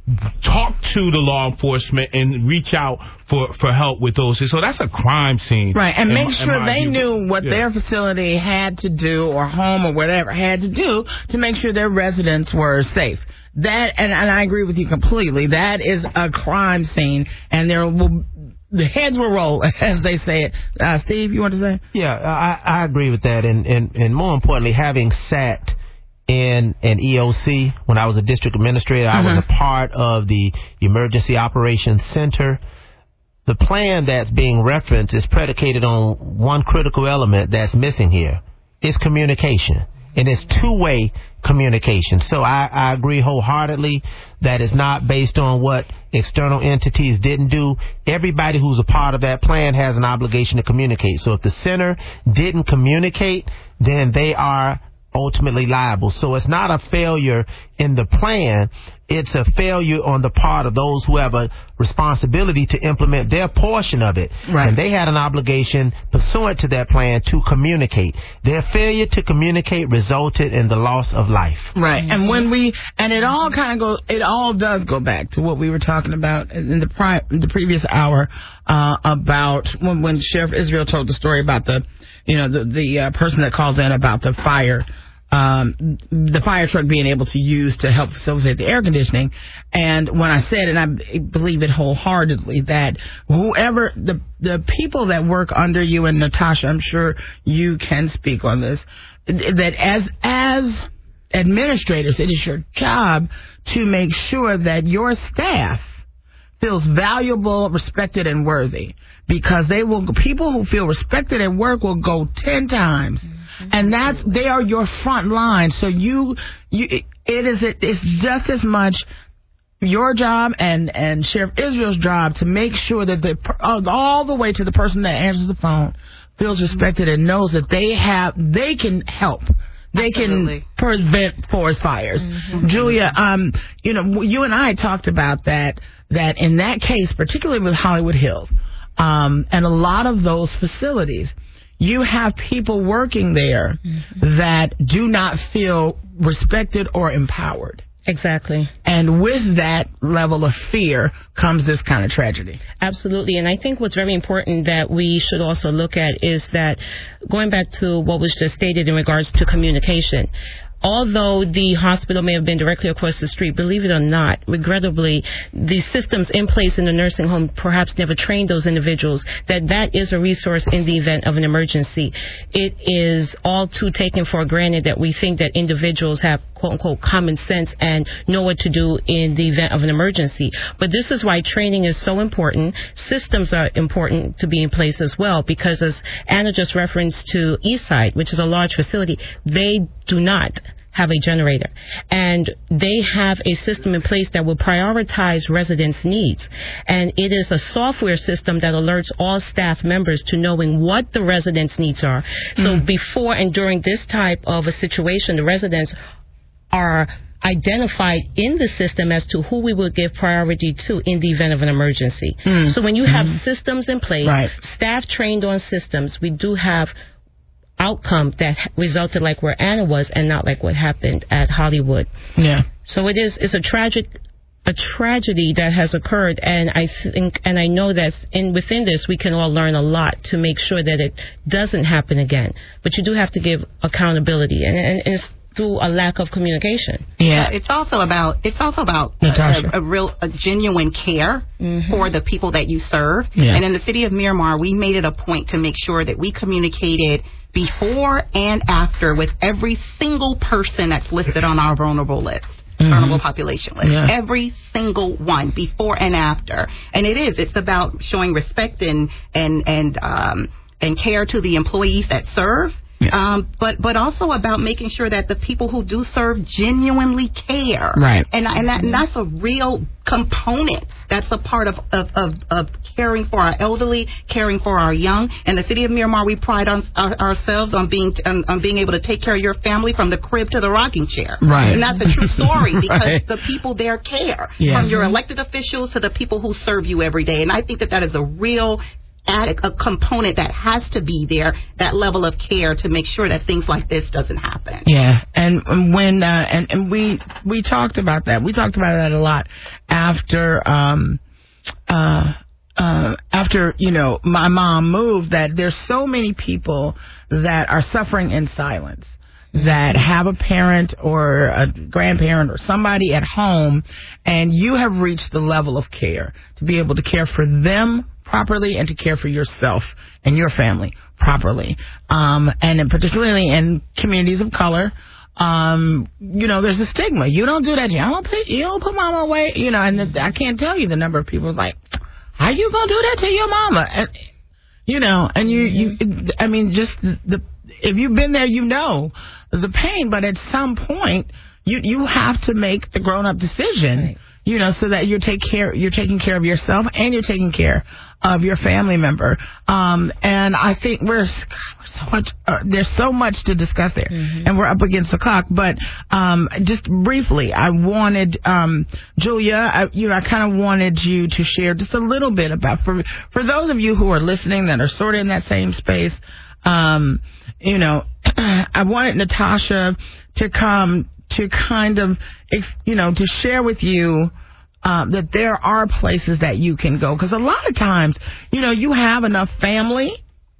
talk to the law enforcement and reach out for, for help with those. So that's a crime scene. Right, and make my, sure they view. knew what yeah. their facility had to do, or home or whatever had to do to make sure their residents were safe. That, and, and I agree with you completely, that is a crime scene, and there will, the heads will roll, as they say it. Uh, Steve, you want to say? Yeah, I, I agree with that, and, and, and more importantly, having sat in an E O C when I was a district administrator, I uh-huh. was a part of the Emergency Operations Center. the plan that's being referenced is predicated on one critical element that's missing here. It's communication. And it's two-way communication. So I, I agree wholeheartedly that it's not based on what external entities didn't do. Everybody who's a part of that plan has an obligation to communicate. So if the center didn't communicate, then they are ultimately liable. So it's not a failure in the plan. It's a failure on the part of those who have a responsibility to implement their portion of it. Right. And they had an obligation pursuant to that plan to communicate. Their failure to communicate resulted in the loss of life. Right. And when we, and it all kind of goes, it all does go back to what we were talking about in the pri- the previous hour, uh, about when, when Sheriff Israel told the story about the, you know, the, the uh, person that called in about the fire. Um, the fire truck being able to use to help facilitate the air conditioning. And when I said, and I believe it wholeheartedly, that whoever, the the people that work under you, and Natasha, I'm sure you can speak on this, that as as administrators, it is your job to make sure that your staff feels valuable, respected, and worthy. Because they will, people who feel respected at work will go ten times. And that's, they are your front line. So you, you, it is, it's just as much your job and, and Sheriff Israel's job to make sure that the, all the way to the person that answers the phone feels respected and knows that they have, they can help. They Absolutely. Can prevent forest fires. Mm-hmm. Julia, um, you know, you and I talked about that, that in that case, particularly with Hollywood Hills, um, and a lot of those facilities, you have people working there mm-hmm. that do not feel respected or empowered. Exactly. And with that level of fear comes this kind of tragedy. Absolutely. And I think what's very important that we should also look at is that, going back to what was just stated in regards to communication, although the hospital may have been directly across the street, believe it or not, regrettably, the systems in place in the nursing home perhaps never trained those individuals that that is a resource in the event of an emergency. It is all too taken for granted that we think that individuals have quote-unquote common sense and know what to do in the event of an emergency. But this is why training is so important. Systems are important to be in place as well, because as Anna just referenced to Eastside, which is a large facility, they do not have a generator. And they have a system in place that will prioritize residents' needs. And it is a software system that alerts all staff members to knowing what the residents' needs are. Mm. So before and during this type of a situation, the residents are identified in the system as to who we will give priority to in the event of an emergency. Mm. So when you have mm. systems in place, right. staff trained on systems, we do have outcome that resulted like where Anna was and not like what happened at Hollywood. Yeah. So it is it's a tragic a tragedy that has occurred, and I think and I know that in within this we can all learn a lot to make sure that it doesn't happen again. But you do have to give accountability, and, and it's through a lack of communication. Yeah, it's also about it's also about a, a real a genuine care mm-hmm. for the people that you serve. Yeah. And in the city of Miramar, we made it a point to make sure that we communicated before and after with every single person that's listed on our vulnerable list. Mm-hmm. Vulnerable population list. Yeah. Every single one, before and after. And it is. It's about showing respect and and and um and care to the employees that serve. Yeah. Um, but but also about making sure that the people who do serve genuinely care. Right. And and, that, and that's a real component. That's a part of, of, of, of caring for our elderly, caring for our young. In the city of Miramar, we pride on, our, ourselves on being on, on being able to take care of your family from the crib to the rocking chair. Right. And that's a true story because right. the people there care. Yeah. From your elected officials to the people who serve you every day. And I think that that is a real add a component that has to be there, that level of care to make sure that things like this doesn't happen. Yeah, and when uh, and and we we talked about that. We talked about that a lot after um uh uh after you know my mom moved. That there's so many people that are suffering in silence, that have a parent or a grandparent or somebody at home, and you have reached the level of care to be able to care for them properly and to care for yourself and your family properly. Um, and in particularly in communities of color, um, you know, there's a stigma. You don't do that. You don't put, you don't put mama away. You know, and the, I can't tell you the number of people like, how you gonna do that to your mama? And, you know, and you, you, I mean, just the, if you've been there, you know the pain, but at some point, you, you have to make the grown up decision, right. you know, so that you're take care, you're taking care of yourself and you're taking care of your family member. Um, and I think we're, we're so much, uh, there's so much to discuss there, mm-hmm. and we're up against the clock. But um, just briefly, I wanted, um, Julia, I, you know, I kind of wanted you to share just a little bit about, for, for those of you who are listening that are sort of in that same space, um, you know, I wanted Natasha to come to kind of, you know, to share with you Um, that there are places that you can go. Because a lot of times, you know, you have enough family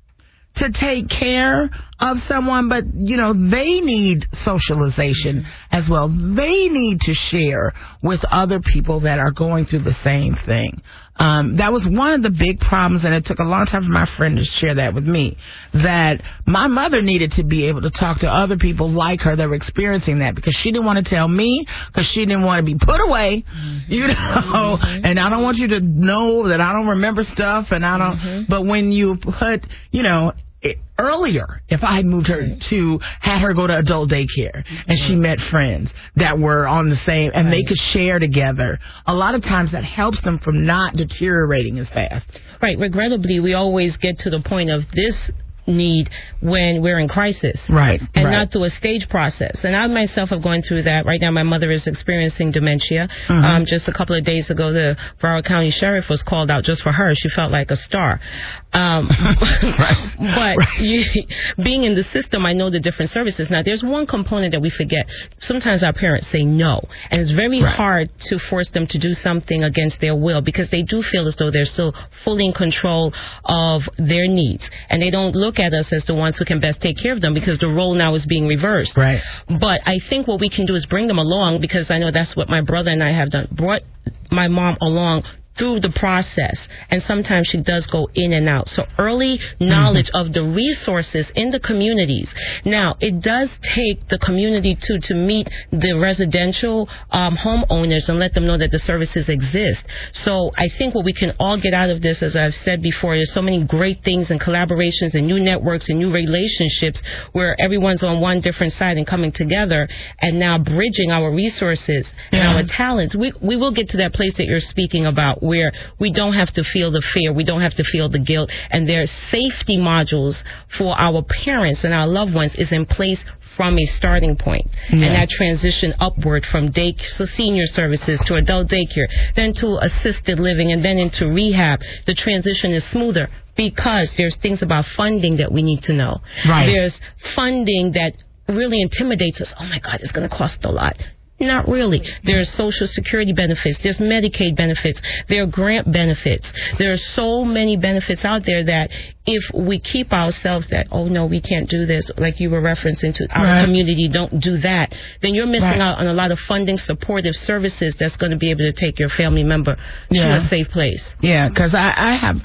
to take care of someone, but, you know, they need socialization as well. They need to share with other people that are going through the same thing. Um, that was one of the big problems, and it took a long time for my friend to share that with me, that my mother needed to be able to talk to other people like her that were experiencing that, because she didn't want to tell me, because she didn't want to be put away, mm-hmm. you know, mm-hmm. and I don't want you to know that I don't remember stuff, and I don't, mm-hmm. but when you put, you know, it, earlier, if I had moved her to, had her go to adult daycare, mm-hmm. and she met friends that were on the same, and right. they could share together, a lot of times that helps them from not deteriorating as fast. Right. Regrettably, we always get to the point of this need when we're in crisis. Right. And right. not through a stage process. And I myself have gone through that. Right now, my mother is experiencing dementia. Mm-hmm. Um, just a couple of days ago, the Broward County Sheriff was called out just for her. She felt like a star. Um, right. But right. You, being in the system, I know the different services. Now, there's one component that we forget. Sometimes our parents say no. And it's very right. hard to force them to do something against their will, because they do feel as though they're still fully in control of their needs. And they don't look at us as the ones who can best take care of them, because the role now is being reversed. Right. But I think what we can do is bring them along, because I know that's what my brother and I have done. Brought my mom along through the process, and sometimes she does go in and out. So early knowledge mm-hmm. of the resources in the communities. Now, it does take the community too to meet the residential um, homeowners and let them know that the services exist. So I think what we can all get out of this, as I've said before, there's so many great things and collaborations and new networks and new relationships where everyone's on one different side and coming together and now bridging our resources yeah. and our talents. We we will get to that place that you're speaking about, where we don't have to feel the fear, we don't have to feel the guilt, and their safety modules for our parents and our loved ones is in place from a starting point. Yeah. And that transition upward from day, so senior services to adult daycare, then to assisted living, and then into rehab, the transition is smoother, because there's things about funding that we need to know. Right. There's funding that really intimidates us. Oh my God, it's going to cost a lot. Not really. There's Social Security benefits. There's Medicaid benefits. There are grant benefits. There are so many benefits out there that if we keep ourselves that, oh, no, we can't do this, like you were referencing to our right. community, don't do that, then you're missing right. out on a lot of funding, supportive services that's going to be able to take your family member yeah. to a safe place. Yeah, because I, I have,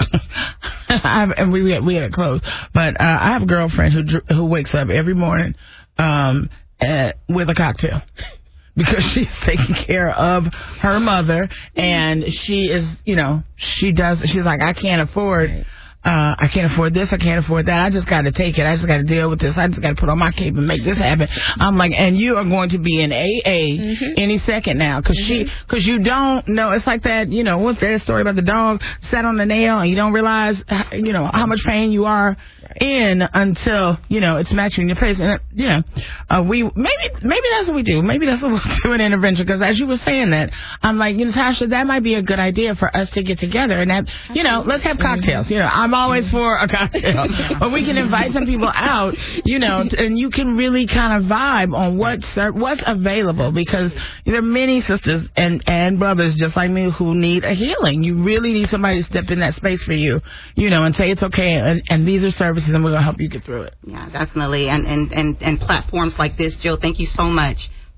I have, and we had, we had it closed, but uh, I have a girlfriend who who wakes up every morning um, at, with a cocktail. Because she's taking care of her mother, and she is, you know, she does, she's like, I can't afford, uh, I can't afford this, I can't afford that, I just got to take it, I just got to deal with this, I just got to put on my cape and make this happen. I'm like, and you are going to be in A A mm-hmm. any second now, because mm-hmm. she, because you don't know, it's like that, you know, what's that story about the dog sat on the nail, and you don't realize, you know, how much pain you are in until, you know, it's matching in your face. And, you know, uh, we, maybe, maybe that's what we do. Maybe that's what we'll do in intervention. Because as you were saying that, I'm like, you know, Tasha, that might be a good idea for us to get together and that, you know, let's have cocktails. You know, I'm always for a cocktail. But we can invite some people out, you know, and you can really kind of vibe on what's, what's available, because there are many sisters and, and brothers just like me who need a healing. You really need somebody to step in that space for you, you know, and say it's okay, and, and these are services, and we're going to help you get through it. Yeah, definitely. And, and, and, and platforms like this, Jill, thank you so much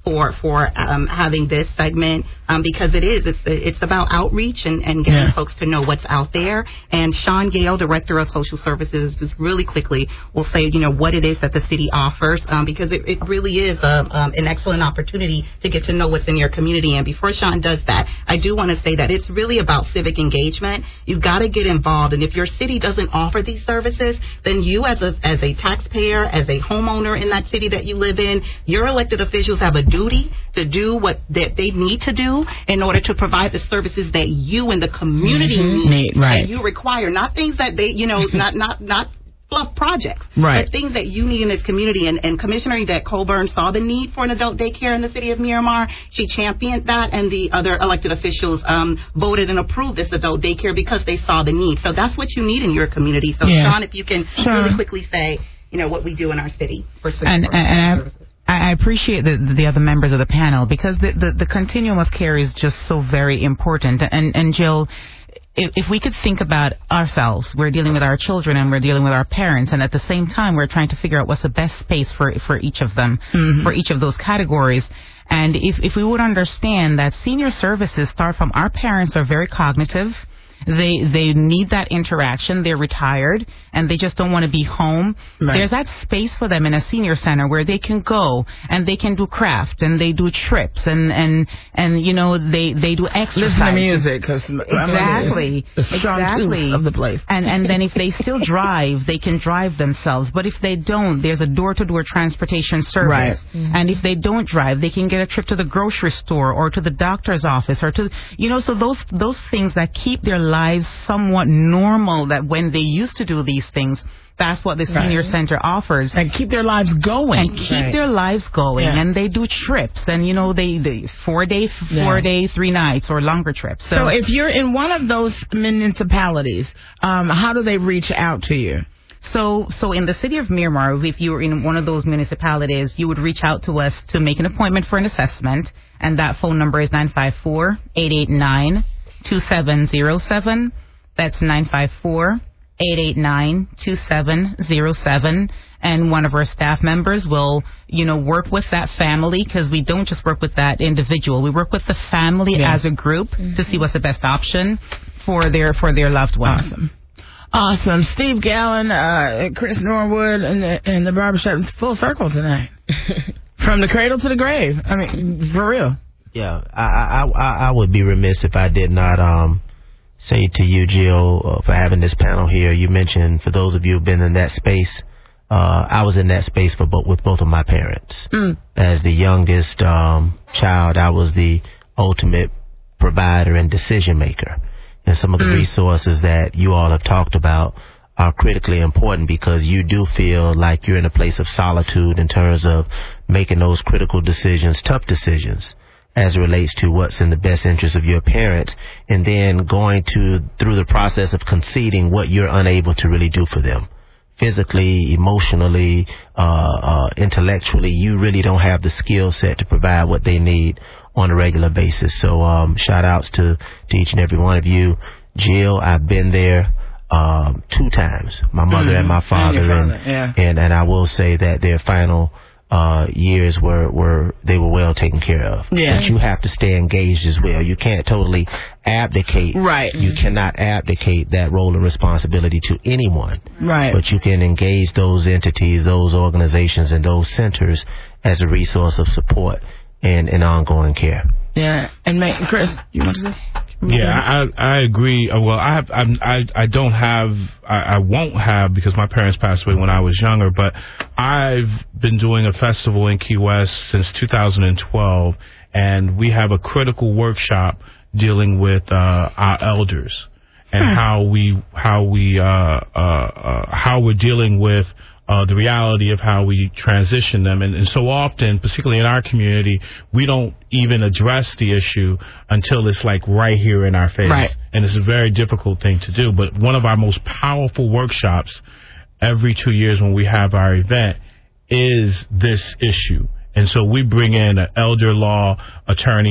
for for um, having this segment um, because it is it's it's about outreach and, and getting Yeah. folks to know what's out there. And Sean Gale, Director of Social Services, just really quickly will say you know what it is that the city offers um, because it, it really is a, um, an excellent opportunity to get to know what's in your community. And before Sean does that, I do want to say that it's really about civic engagement. You've got to get involved, and if your city doesn't offer these services, then you as a as a taxpayer, as a homeowner in that city that you live in, your elected officials have a duty to do what that they need to do in order to provide the services that you and the community Mhm. need, Need, right. and you require, not things that they, you know, not not not fluff projects, Right. but things that you need in this community. And, and Commissioner Yvette Colburn saw the need for an adult daycare in the city of Miramar. She championed that, and the other elected officials um, voted and approved this adult daycare because they saw the need. So that's what you need in your community. So, Yeah. Sean, if you can Sure. really quickly say, you know, what we do in our city for social and, services. and I, I appreciate the, the other members of the panel because the, the, the continuum of care is just so very important. And, and Jill, if, if we could think about ourselves, we're dealing with our children and we're dealing with our parents, and at the same time we're trying to figure out what's the best space for for each of them, Mhm. for each of those categories. And if, if we would understand that senior services start from our parents are very cognitive. They they need that interaction. They're retired and they just don't want to be home. Right. There's that space for them in a senior center where they can go and they can do craft and they do trips and and and you know they they do exercise. Listen to music because Exactly. the strong exactly. suits of the place. And and then if they still drive, they can drive themselves. But if they don't, there's a door-to-door transportation service. Right. And if they don't drive, they can get a trip to the grocery store or to the doctor's office or to you know. So those those things that keep their lives somewhat normal. That when they used to do these things. That's what the Right. senior center offers. And keep their lives going. And keep Right. their lives going. Yeah. And they do trips. And, you know, they, they four day, four Yeah. day, three nights or longer trips. So, So if you're in one of those municipalities, um, how do they reach out to you? So, so in the city of Miramar, if you were in one of those municipalities, you would reach out to us to make an appointment for an assessment. And that phone number is nine five four, eight eight nine, two seven zero seven. That's nine five four, eight eight nine, two seven zero seven. And one of our staff members will, you know, work with that family because we don't just work with that individual. We work with the family Yeah. as a group to see what's the best option for their, for their loved one. Awesome. Awesome. Steve Gallen, uh, Chris Norwood, and the, and the barbershop is full circle tonight. From the cradle to the grave. I mean, for real. Yeah, I, I, I, I would be remiss if I did not um, say to you, Jill, uh, for having this panel here. You mentioned, for those of you who've been in that space, uh, I was in that space for both, with both of my parents. Mm. As the youngest um, child, I was the ultimate provider and decision maker. And some of the Mm. resources that you all have talked about are critically important because you do feel like you're in a place of solitude in terms of making those critical decisions, tough decisions, as it relates to what's in the best interest of your parents, and then going to through the process of conceding what you're unable to really do for them. Physically, emotionally, uh, uh, intellectually, you really don't have the skill set to provide what they need on a regular basis. So, um, shout outs to, to each and every one of you. Jill, I've been there, um, two times, my mother Mm, and my and father. your And, father, yeah. and, and I will say that their final, uh, years were, were, they were well taken care of. Yeah. But you have to stay engaged as well. You can't totally abdicate. Right. You cannot abdicate that role and responsibility to anyone. Right. But you can engage those entities, those organizations, and those centers as a resource of support and, and ongoing care. Yeah. And make, Chris, you want to say? Yeah, I I agree. Uh, Well, I have I'm, I I don't have I, I won't have because my parents passed away when I was younger. But I've been doing a festival in Key West since two thousand twelve, and we have a critical workshop dealing with uh, our elders and how we how we uh, uh, uh, how we're dealing with. Uh, the reality of how we transition them. And, and so often, particularly in our community, we don't even address the issue until it's like right here in our face. Right. And it's a very difficult thing to do. But one of our most powerful workshops every two years when we have our event is this issue. And so we bring in an elder law attorney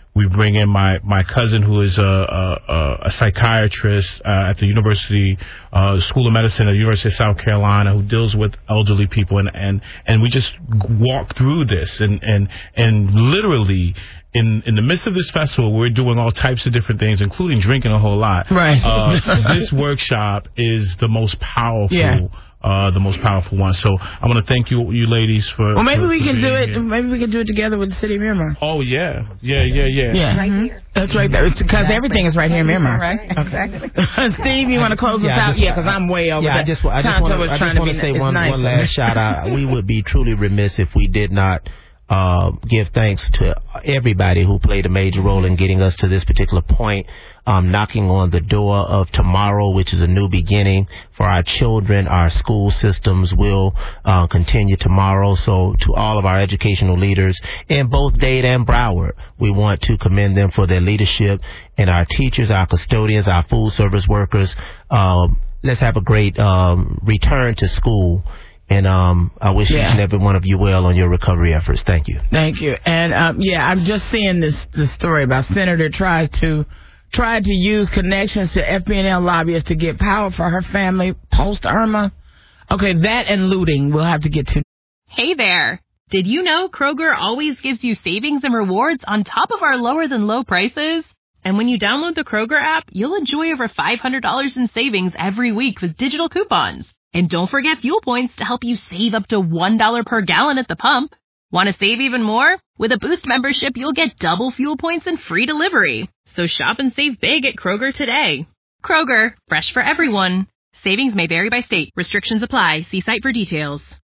We bring in my, my cousin who is a, a, a psychiatrist uh, at the University uh, School of Medicine at the University of South Carolina who deals with elderly people, and, and, and we just walk through this, and, and, and literally in, in the midst of this festival, we're doing all types of different things, including drinking a whole lot. Right. Uh, this workshop is the most powerful. Yeah. Uh, the most powerful one. So I want to thank you, you ladies, for. Well, maybe for, we for can do being it. here. Maybe we can do it together with the city of Miramar. Oh yeah, yeah, yeah, yeah. Yeah, Right here. that's right there. It's because Exactly. everything is right here in Miramar. Right. Okay. Steve, you want to close Yeah, us I out? just- Yeah, because I'm way over. Yeah, there. I just, I just Tonto want was to, I trying just want be to say it's one, nice. one last shout out. We would be truly remiss if we did not uh, give thanks to everybody who played a major role in getting us to this particular point, um, knocking on the door of tomorrow, which is a new beginning for our children. Our school systems will uh, continue tomorrow. So to all of our educational leaders in both Dade and Broward, we want to commend them for their leadership, and our teachers, our custodians, our food service workers. Um, let's have a great um, return to school. And um, I wish Yeah. each and every one of you well on your recovery efforts. Thank you. Thank you. And um, yeah, I'm just seeing this this story about Senator tries to tried to use connections to F B N L lobbyists to get power for her family post Irma. Okay, that and looting we'll have to get to. Hey there! Did you know Kroger always gives you savings and rewards on top of our lower than low prices? And when you download the Kroger app, you'll enjoy over five hundred dollars in savings every week with digital coupons. And don't forget fuel points to help you save up to one dollar per gallon at the pump. Want to save even more? With a Boost membership, you'll get double fuel points and free delivery. So shop and save big at Kroger today. Kroger, fresh for everyone. Savings may vary by state. Restrictions apply. See site for details.